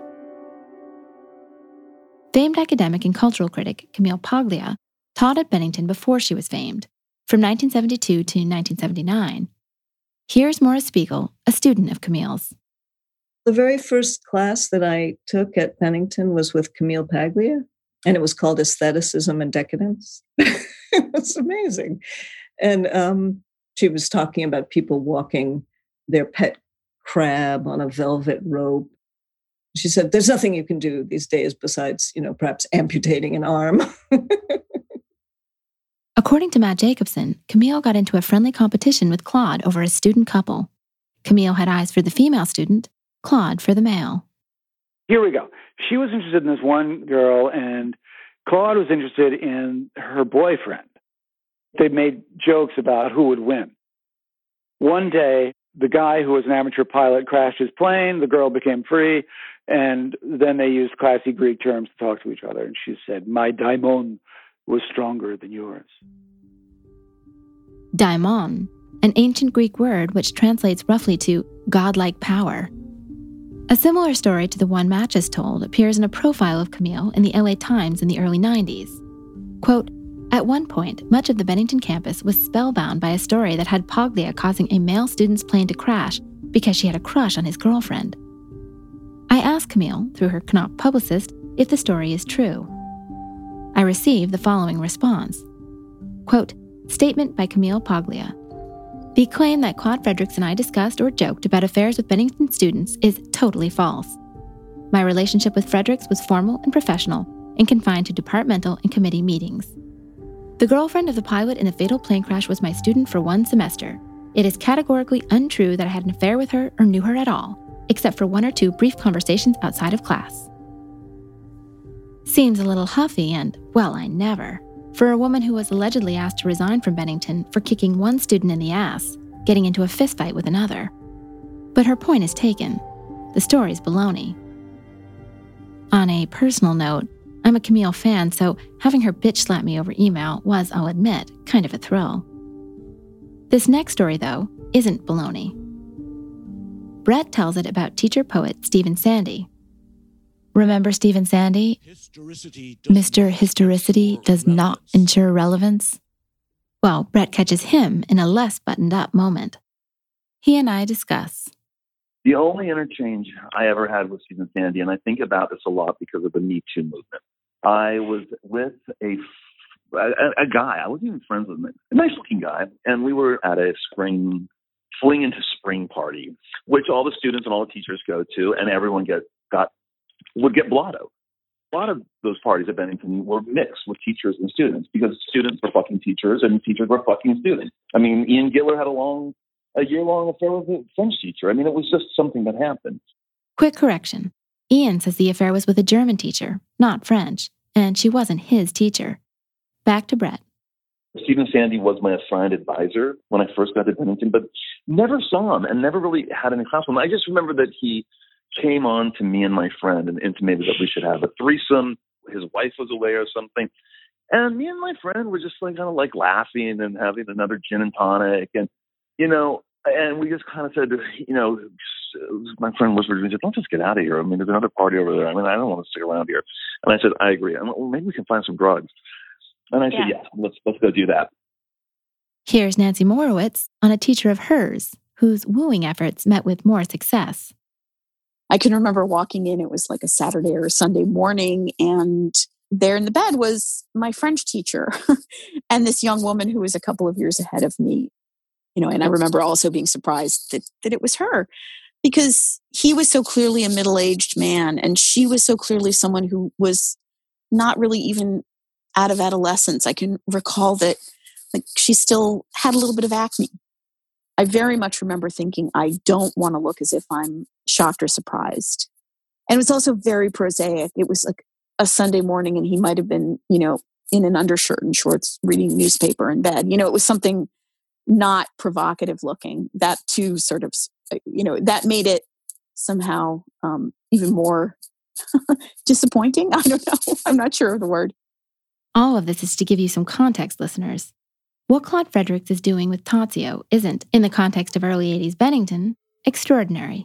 Famed academic and cultural critic Camille Paglia taught at Bennington before she was famed, from nineteen seventy-two to nineteen seventy-nine. Here's Maura Spiegel, a student of Camille's. The very first class that I took at Bennington was with Camille Paglia, and it was called Aestheticism and Decadence. It was amazing. And um, she was talking about people walking their pet crab on a velvet rope. She said, there's nothing you can do these days besides, you know, perhaps amputating an arm. According to Matt Jacobson, Camille got into a friendly competition with Claude over a student couple. Camille had eyes for the female student, Claude for the male. Here we go. She was interested in this one girl, and Claude was interested in her boyfriend. They made jokes about who would win. One day, the guy who was an amateur pilot crashed his plane, the girl became free, and then they used classy Greek terms to talk to each other. And she said, my daimon was stronger than yours. Daimon, an ancient Greek word which translates roughly to godlike power. A similar story to the one Matt just told appears in a profile of Camille in the L A Times in the early nineties. Quote, at one point, much of the Bennington campus was spellbound by a story that had Paglia causing a male student's plane to crash because she had a crush on his girlfriend. I asked Camille, through her Knopf publicist, if the story is true. I received the following response. Quote, statement by Camille Paglia. The claim that Claude Fredericks and I discussed or joked about affairs with Bennington students is totally false. My relationship with Fredericks was formal and professional and confined to departmental and committee meetings. The girlfriend of the pilot in the fatal plane crash was my student for one semester. It is categorically untrue that I had an affair with her or knew her at all, except for one or two brief conversations outside of class. Seems a little huffy and, well, I never, for a woman who was allegedly asked to resign from Bennington for kicking one student in the ass, getting into a fistfight with another. But her point is taken. The story's baloney. On a personal note, I'm a Camille fan, so having her bitch slap me over email was, I'll admit, kind of a thrill. This next story, though, isn't baloney. Brett tells it about teacher-poet Stephen Sandy. Remember Stephen Sandy? Mister Historicity does not ensure relevance. Well, Brett catches him in a less buttoned-up moment. He and I discuss. The only interchange I ever had with Stephen Sandy, and I think about this a lot because of the Me Too movement. I was with a, a, a guy, I wasn't even friends with him, a nice-looking guy, and we were at a spring, fling into spring party, which all the students and all the teachers go to, and everyone get got would get blotto. A lot of those parties at Bennington were mixed with teachers and students because students were fucking teachers and teachers were fucking students. I mean, Ian Giller had a long, a year-long affair with a French teacher. I mean, it was just something that happened. Quick correction. Ian says the affair was with a German teacher, not French, and she wasn't his teacher. Back to Brett. Stephen Sandy was my assigned advisor when I first got to Bennington, but never saw him and never really had any class with him. I just remember that he came on to me and my friend and intimated that we should have a threesome. His wife was away or something. And me and my friend were just like kind of like laughing and having another gin and tonic. And, you know, and we just kind of said, you know, my friend whispered to me, don't just get out of here. I mean, there's another party over there. I mean, I don't want to stick around here. And I said, I agree. I'm like, well, maybe we can find some drugs. And I yeah. said, yes, let's, let's go do that. Here's Nancy Morowitz on a teacher of hers whose wooing efforts met with more success. I can remember walking in, it was like a Saturday or a Sunday morning, and there in the bed was my French teacher and this young woman who was a couple of years ahead of me. You know, and I remember also being surprised that, that it was her because he was so clearly a middle-aged man and she was so clearly someone who was not really even out of adolescence. I can recall that like she still had a little bit of acne. I very much remember thinking, I don't want to look as if I'm shocked or surprised. And it was also very prosaic. It was like a Sunday morning and he might have been, you know, in an undershirt and shorts reading newspaper in bed. You know, it was something not provocative looking. That too sort of, you know, that made it somehow um, even more disappointing. I don't know. I'm not sure of the word. All of this is to give you some context, listeners. What Claude Fredericks is doing with Tazio isn't, in the context of early eighties Bennington, extraordinary.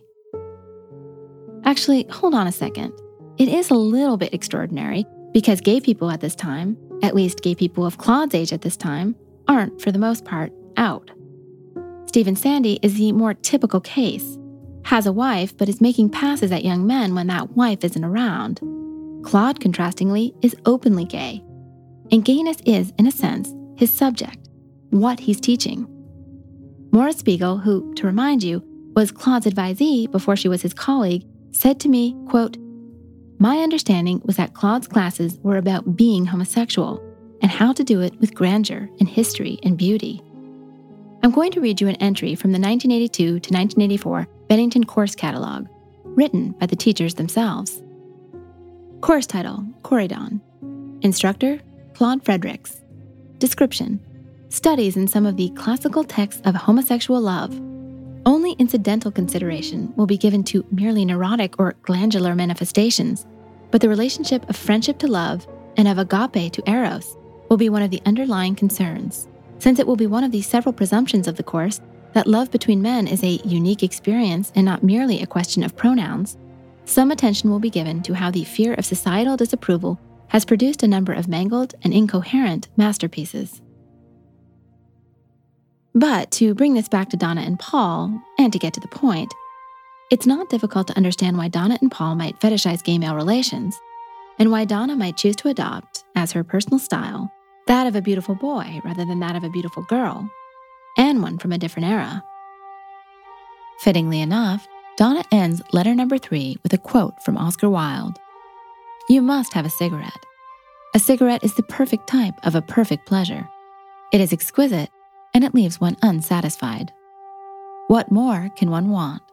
Actually, hold on a second. It is a little bit extraordinary because gay people at this time, at least gay people of Claude's age at this time, aren't, for the most part, out. Stephen Sandy is the more typical case. Has a wife, but is making passes at young men when that wife isn't around. Claude, contrastingly, is openly gay. And gayness is, in a sense, his subject. What he's teaching. Maura Spiegel, who, to remind you, was Claude's advisee before she was his colleague, said to me, quote, my understanding was that Claude's classes were about being homosexual and how to do it with grandeur and history and beauty. I'm going to read you an entry from the nineteen eighty-two to nineteen eighty-four Bennington course catalog, written by the teachers themselves. Course title, Corydon. Instructor, Claude Fredericks. Description, studies in some of the classical texts of homosexual love. Only incidental consideration will be given to merely neurotic or glandular manifestations, but the relationship of friendship to love and of agape to eros will be one of the underlying concerns, since it will be one of the several presumptions of the course that love between men is a unique experience and not merely a question of pronouns. Some attention will be given to how the fear of societal disapproval has produced a number of mangled and incoherent masterpieces. But to bring this back to Donna and Paul, and to get to the point, it's not difficult to understand why Donna and Paul might fetishize gay male relations, and why Donna might choose to adopt, as her personal style, that of a beautiful boy rather than that of a beautiful girl. and one from a different era. Fittingly enough, Donna ends letter number three with a quote from Oscar Wilde. "You must have a cigarette. A cigarette is the perfect type of a perfect pleasure. It is exquisite, and it leaves one unsatisfied. What more can one want?"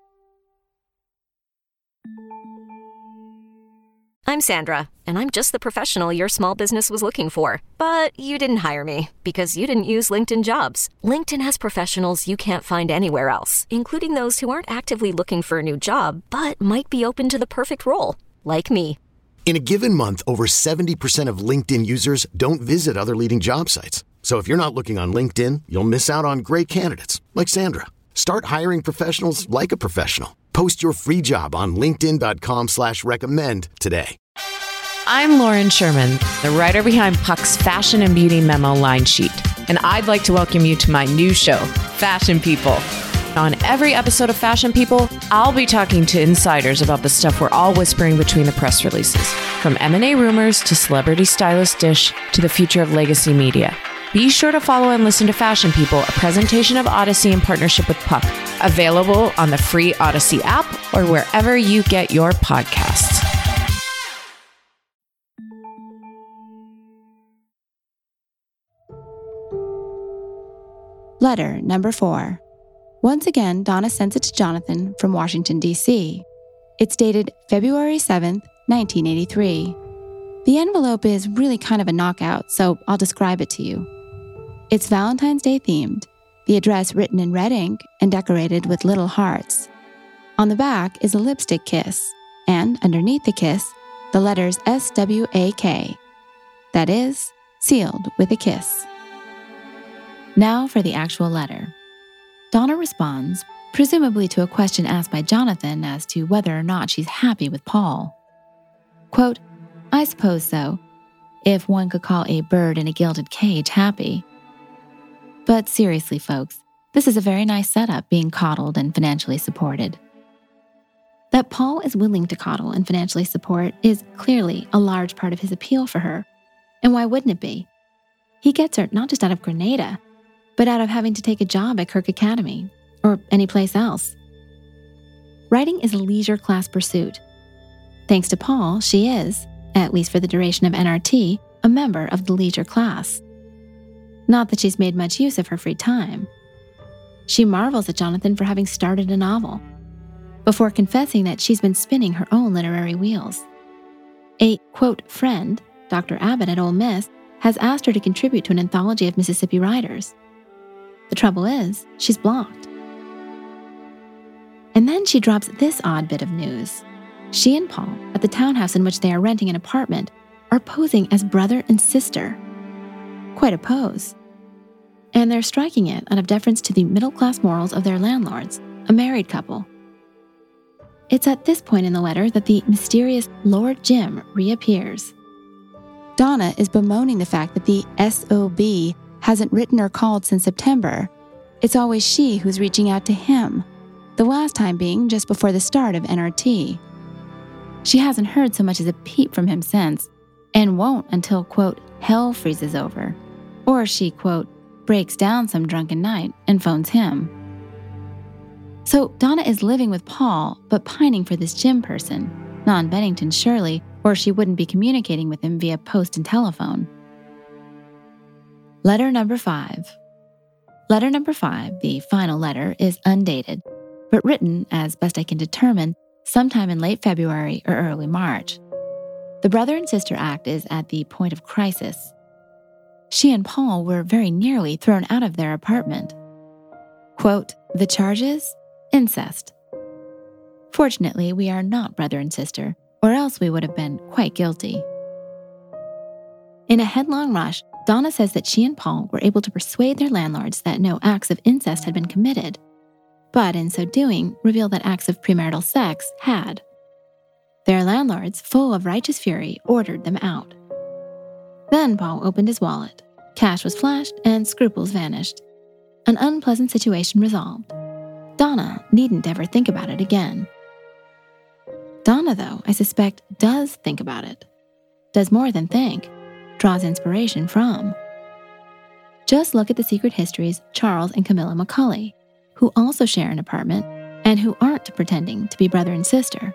I'm Sandra, and I'm just the professional your small business was looking for. But you didn't hire me because you didn't use LinkedIn Jobs. LinkedIn has professionals you can't find anywhere else, including those who aren't actively looking for a new job, but might be open to the perfect role, like me. In a given month, over seventy percent of LinkedIn users don't visit other leading job sites. So if you're not looking on LinkedIn, you'll miss out on great candidates like Sandra. Start hiring professionals like a professional. Post your free job on linkedin.com slash recommend today. I'm Lauren Sherman, the writer behind Puck's Fashion and Beauty Memo line sheet. And I'd like to welcome you to my new show, Fashion People. On every episode of Fashion People, I'll be talking to insiders about the stuff we're all whispering between the press releases. From M and A rumors to celebrity stylist dish to the future of legacy media. Be sure to follow and listen to Fashion People, a presentation of Odyssey in partnership with Puck. Available on the free Odyssey app or wherever you get your podcasts. Letter number four. Once again, Donna sends it to Jonathan from Washington, D C It's dated February seventh, nineteen eighty-three. The envelope is really kind of a knockout, so I'll describe it to you. It's Valentine's Day themed, the address written in red ink and decorated with little hearts. On the back is a lipstick kiss, and underneath the kiss, the letters S W A K. That is, sealed with a kiss. Now for the actual letter. Donna responds, presumably to a question asked by Jonathan as to whether or not she's happy with Paul. Quote, "I suppose so, if one could call a bird in a gilded cage happy. But seriously, folks, this is a very nice setup, being coddled and financially supported." That Paul is willing to coddle and financially support is clearly a large part of his appeal for her. And why wouldn't it be? He gets her not just out of Grenada, but out of having to take a job at Kirk Academy or any place else. Writing is a leisure class pursuit. Thanks to Paul, she is, at least for the duration of N R T, a member of the leisure class. Not that she's made much use of her free time. She marvels at Jonathan for having started a novel, before confessing that she's been spinning her own literary wheels. A, quote, friend, Doctor Abbott at Ole Miss, has asked her to contribute to an anthology of Mississippi writers. The trouble is, she's blocked. And then she drops this odd bit of news. She and Paul, at the townhouse in which they are renting an apartment, are posing as brother and sister. Quite a pose. And they're striking it out of deference to the middle-class morals of their landlords, a married couple. It's at this point in the letter that the mysterious Lord Jim reappears. Donna is bemoaning the fact that the S O B hasn't written or called since September. It's always she who's reaching out to him, the last time being just before the start of N R T. She hasn't heard so much as a peep from him since, and won't until, quote, hell freezes over, or she, quote, breaks down some drunken night and phones him. So Donna is living with Paul, but pining for this Jim person, non-Bennington surely, or she wouldn't be communicating with him via post and telephone. Letter number five. Letter number five, the final letter, is undated, but written, as best I can determine, sometime in late February or early March. The brother and sister act is at the point of crisis. She and Paul were very nearly thrown out of their apartment. Quote, the charges? Incest. Fortunately, we are not brother and sister, or else we would have been quite guilty. In a headlong rush, Donna says that she and Paul were able to persuade their landlords that no acts of incest had been committed, but in so doing, revealed that acts of premarital sex had. Their landlords, full of righteous fury, ordered them out. Then Paul opened his wallet. Cash was flashed and scruples vanished. An unpleasant situation resolved. Donna needn't ever think about it again. Donna, though, I suspect, does think about it. Does more than think. Draws inspiration from. Just look at the secret histories Charles and Camilla McCulley, who also share an apartment and who aren't pretending to be brother and sister.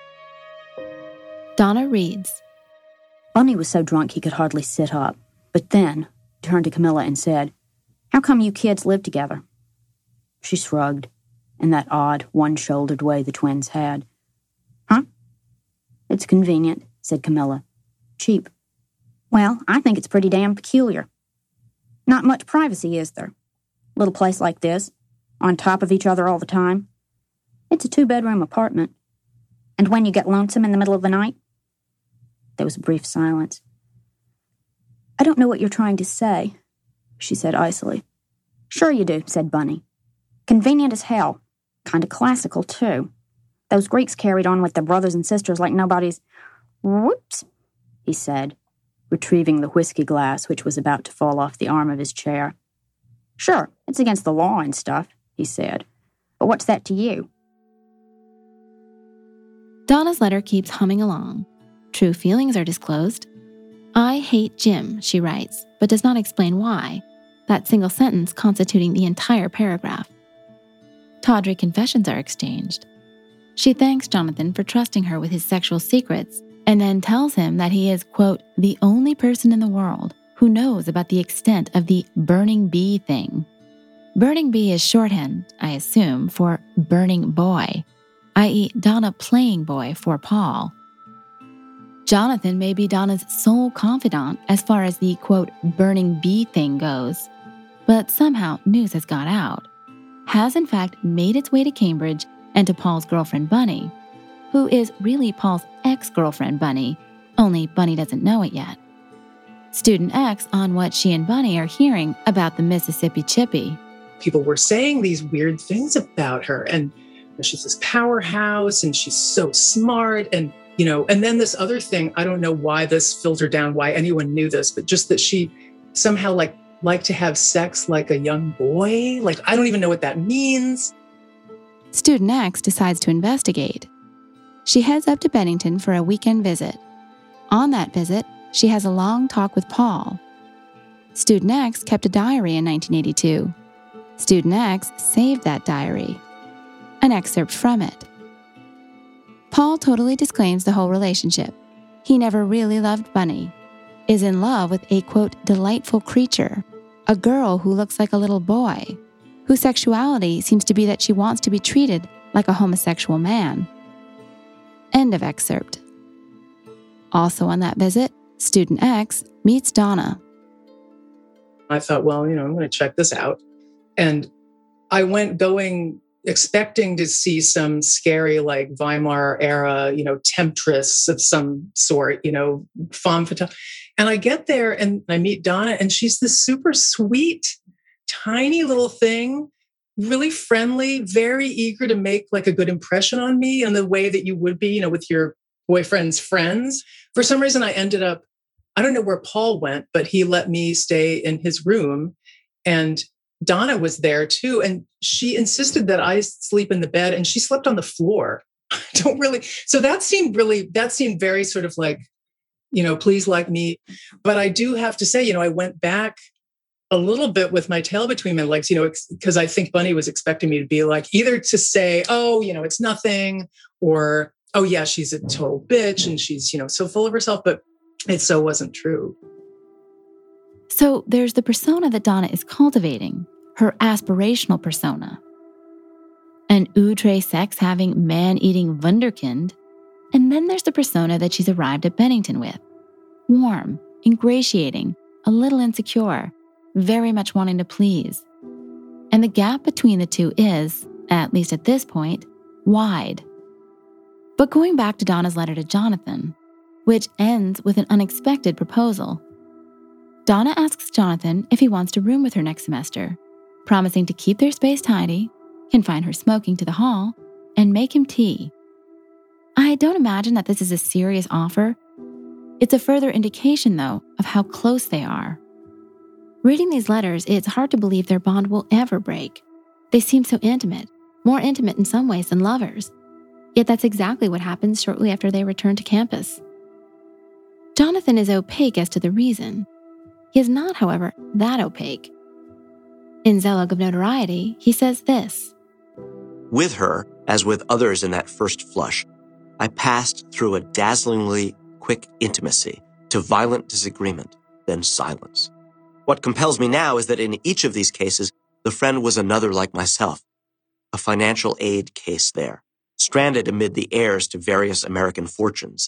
Donna reads, Bunny was so drunk he could hardly sit up, but then turned to Camilla and said, "How come you kids live together?" She shrugged in that odd, one-shouldered way the twins had. "Huh? It's convenient," said Camilla. "Cheap. Well, I think it's pretty damn peculiar. Not much privacy, is there? Little place like this, on top of each other all the time. It's a two-bedroom apartment. And when you get lonesome in the middle of the night?" There was a brief silence. "I don't know what you're trying to say," she said icily. "Sure you do," said Bunny. "Convenient as hell. Kind of classical, too. Those Greeks carried on with their brothers and sisters like nobody's—" "Whoops," he said, retrieving the whiskey glass which was about to fall off the arm of his chair. "Sure, it's against the law and stuff," he said. "But what's that to you?" Donna's letter keeps humming along. True feelings are disclosed. "I hate Jim," she writes, but does not explain why, that single sentence constituting the entire paragraph. Tawdry confessions are exchanged. She thanks Jonathan for trusting her with his sexual secrets and then tells him that he is, quote, "the only person in the world who knows about the extent of the burning bee thing." Burning bee is shorthand, I assume, for burning boy, that is Donna playing boy for Paul. Jonathan may be Donna's sole confidant as far as the, quote, burning bee thing goes, but somehow news has got out, has in fact made its way to Cambridge and to Paul's girlfriend Bunny, who is really Paul's ex-girlfriend Bunny, only Bunny doesn't know it yet. Student X on what she and Bunny are hearing about the Mississippi Chippy. People were saying these weird things about her, and she's this powerhouse, and she's so smart, and you know, and then this other thing, I don't know why this filtered down, why anyone knew this, but just that she somehow like liked to have sex like a young boy. Like, I don't even know what that means. Student X decides to investigate. She heads up to Bennington for a weekend visit. On that visit, she has a long talk with Paul. Student X kept a diary in nineteen eighty-two. Student X saved that diary. An excerpt from it. Paul totally disclaims the whole relationship. He never really loved Bunny, is in love with a, quote, delightful creature, a girl who looks like a little boy, whose sexuality seems to be that she wants to be treated like a homosexual man. End of excerpt. Also on that visit, Student X meets Donna. I thought, well, you know, I'm going to check this out. And I went going expecting to see some scary, like Weimar era, you know, temptress of some sort, you know, femme fatale. And I get there and I meet Donna, and she's this super sweet, tiny little thing, really friendly, very eager to make like a good impression on me in the way that you would be, you know, with your boyfriend's friends. For some reason, I ended up, I don't know where Paul went, but he let me stay in his room, and Donna was there too. And she insisted that I sleep in the bed, and she slept on the floor. I don't really, so that seemed really, that seemed very sort of like, you know, please like me. But I do have to say, you know, I went back a little bit with my tail between my legs, you know, because I think Bunny was expecting me to be like, either to say, oh, you know, it's nothing, or, oh yeah, she's a total bitch and she's, you know, so full of herself, but it so wasn't true. So there's the persona that Donna is cultivating, her aspirational persona. An outre sex-having, man-eating wunderkind. And then there's the persona that she's arrived at Bennington with. Warm, ingratiating, a little insecure, very much wanting to please. And the gap between the two is, at least at this point, wide. But going back to Donna's letter to Jonathan, which ends with an unexpected proposal. Donna asks Jonathan if he wants to room with her next semester, promising to keep their space tidy, confine her smoking to the hall, and make him tea. I don't imagine that this is a serious offer. It's a further indication, though, of how close they are. Reading these letters, it's hard to believe their bond will ever break. They seem so intimate, more intimate in some ways than lovers. Yet that's exactly what happens shortly after they return to campus. Jonathan is opaque as to the reason. He is not, however, that opaque, In Zelig of Notoriety, he says this. With her, as with others in that first flush, I passed through a dazzlingly quick intimacy to violent disagreement, then silence. What compels me now is that in each of these cases, the friend was another like myself, a financial aid case there, stranded amid the heirs to various American fortunes.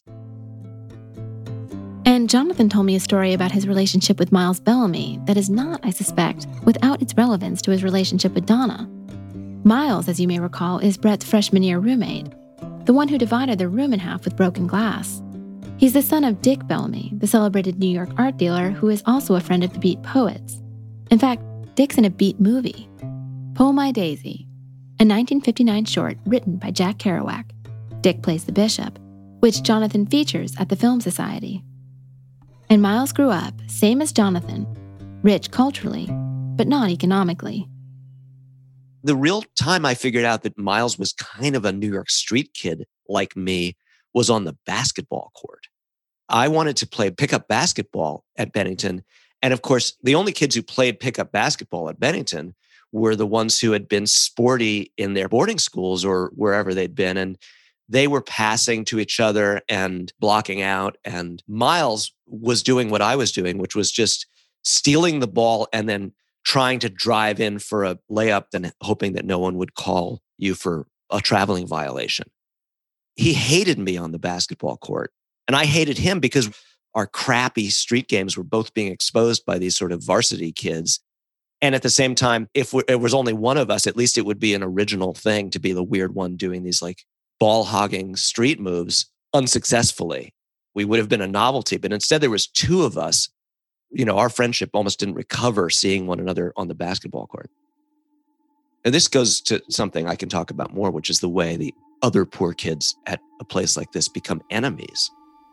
And Jonathan told me a story about his relationship with Miles Bellamy that is not, I suspect, without its relevance to his relationship with Donna. Miles, as you may recall, is Brett's freshman year roommate, the one who divided their room in half with broken glass. He's the son of Dick Bellamy, the celebrated New York art dealer who is also a friend of the Beat Poets. In fact, Dick's in a Beat movie, Pull My Daisy, a nineteen fifty-nine short written by Jack Kerouac. Dick plays the bishop, which Jonathan features at the Film Society. And Miles grew up, same as Jonathan, rich culturally, but not economically. The real time I figured out that Miles was kind of a New York street kid like me was on the basketball court. I wanted to play pickup basketball at Bennington. And of course, the only kids who played pickup basketball at Bennington were the ones who had been sporty in their boarding schools or wherever they'd been. And they were passing to each other and blocking out. And Miles was doing what I was doing, which was just stealing the ball and then trying to drive in for a layup and hoping that no one would call you for a traveling violation. He hated me on the basketball court. And I hated him because our crappy street games were both being exposed by these sort of varsity kids. And at the same time, if it was only one of us, at least it would be an original thing to be the weird one doing these like ball hogging street moves unsuccessfully. We would have been a novelty, but instead there was two of us. You know, our friendship almost didn't recover seeing one another on the basketball court. And this goes to something I can talk about more, which is the way the other poor kids at a place like this become enemies.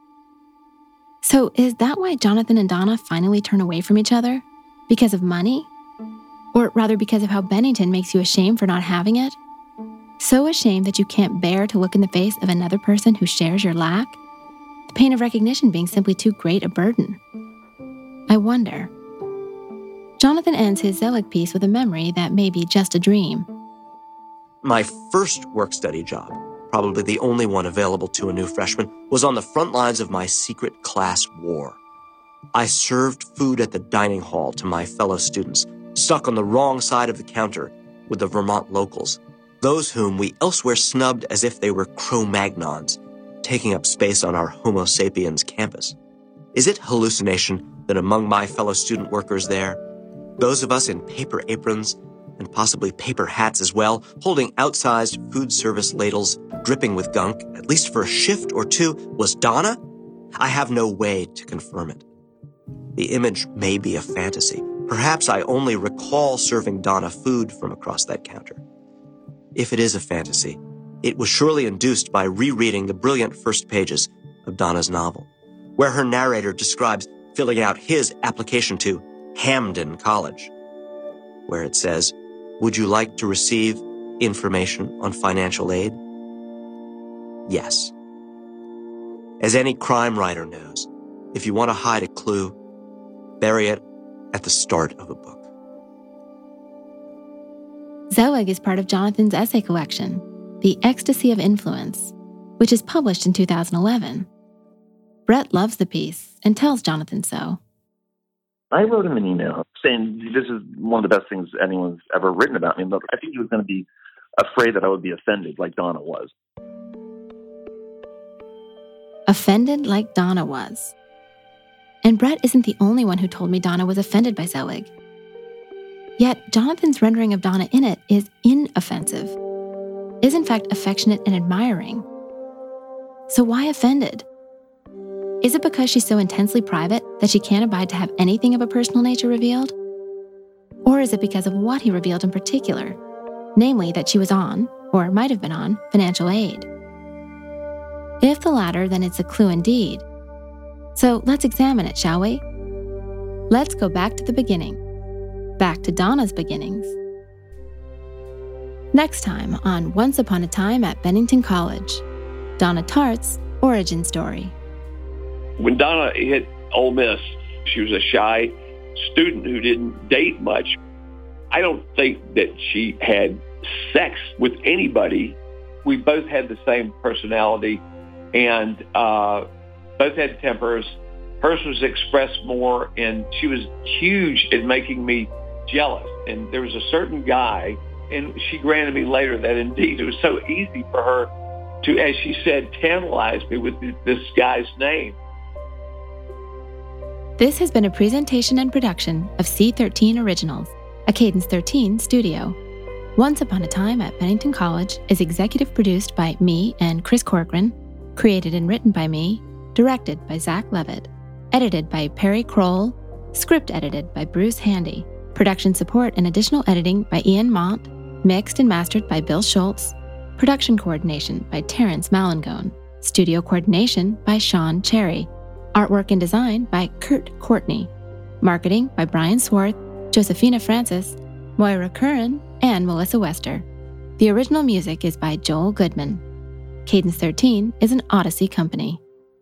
So is that why Jonathan and Donna finally turn away from each other? Because of money? Or rather because of how Bennington makes you ashamed for not having it? So ashamed that you can't bear to look in the face of another person who shares your lack? The pain of recognition being simply too great a burden. I wonder. Jonathan ends his Zelig piece with a memory that may be just a dream. My first work-study job, probably the only one available to a new freshman, was on the front lines of my secret class war. I served food at the dining hall to my fellow students, stuck on the wrong side of the counter with the Vermont locals, those whom we elsewhere snubbed as if they were Cro-Magnons, taking up space on our Homo sapiens campus. Is it hallucination that among my fellow student workers there, those of us in paper aprons and possibly paper hats as well, holding outsized food service ladles dripping with gunk, at least for a shift or two, was Donna? I have no way to confirm it. The image may be a fantasy. Perhaps I only recall serving Donna food from across that counter. If it is a fantasy, it was surely induced by rereading the brilliant first pages of Donna's novel, where her narrator describes filling out his application to Hamden College, where it says, "Would you like to receive information on financial aid?" Yes. As any crime writer knows, if you want to hide a clue, bury it at the start of a book. Zelig is part of Jonathan's essay collection, The Ecstasy of Influence, which is published in two thousand eleven. Brett loves the piece and tells Jonathan so. I wrote him an email saying this is one of the best things anyone's ever written about me, but I think he was going to be afraid that I would be offended like Donna was. Offended like Donna was. And Brett isn't the only one who told me Donna was offended by Zelig. Yet Jonathan's rendering of Donna in it is inoffensive, is in fact affectionate and admiring. So why offended? Is it because she's so intensely private that she can't abide to have anything of a personal nature revealed? Or is it because of what he revealed in particular, namely that she was on, or might have been on, financial aid? If the latter, then it's a clue indeed. So let's examine it, shall we? Let's go back to the beginning. Back to Donna's beginnings. Next time on Once Upon a Time at Bennington College, Donna Tartt's origin story. When Donna hit Ole Miss, she was a shy student who didn't date much. I don't think that she had sex with anybody. We both had the same personality and uh, both had tempers. Hers was expressed more, and she was huge at making me jealous. And there was a certain guy, and she granted me later that indeed it was so easy for her to, as she said, tantalize me with this guy's name. This has been a presentation and production of C thirteen Originals, a Cadence thirteen studio. Once Upon a Time at Pennington College is executive produced by me and Chris Corcoran, created and written by me, directed by Zach Levitt, edited by Perry Kroll, script edited by Bruce Handy, production support and additional editing by Ian Mont, mixed and mastered by Bill Schultz, production coordination by Terrence Malangone, studio coordination by Sean Cherry, artwork and design by Kurt Courtney, marketing by Brian Swarth, Josephina Francis, Moira Curran, and Melissa Wester. The original music is by Joel Goodman. Cadence thirteen is an Odyssey company.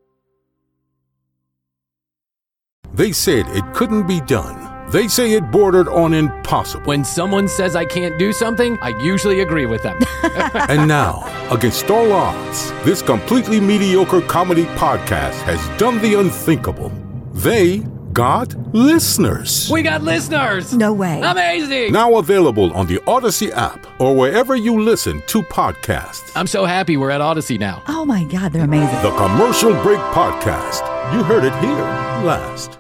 They said it couldn't be done. They say it bordered on impossible. When someone says I can't do something, I usually agree with them. And now, against all odds, this completely mediocre comedy podcast has done the unthinkable. They got listeners. We got listeners! No way. Amazing! Now available on the Odyssey app or wherever you listen to podcasts. I'm so happy we're at Odyssey now. Oh my God, they're amazing. The Commercial Break Podcast. You heard it here last.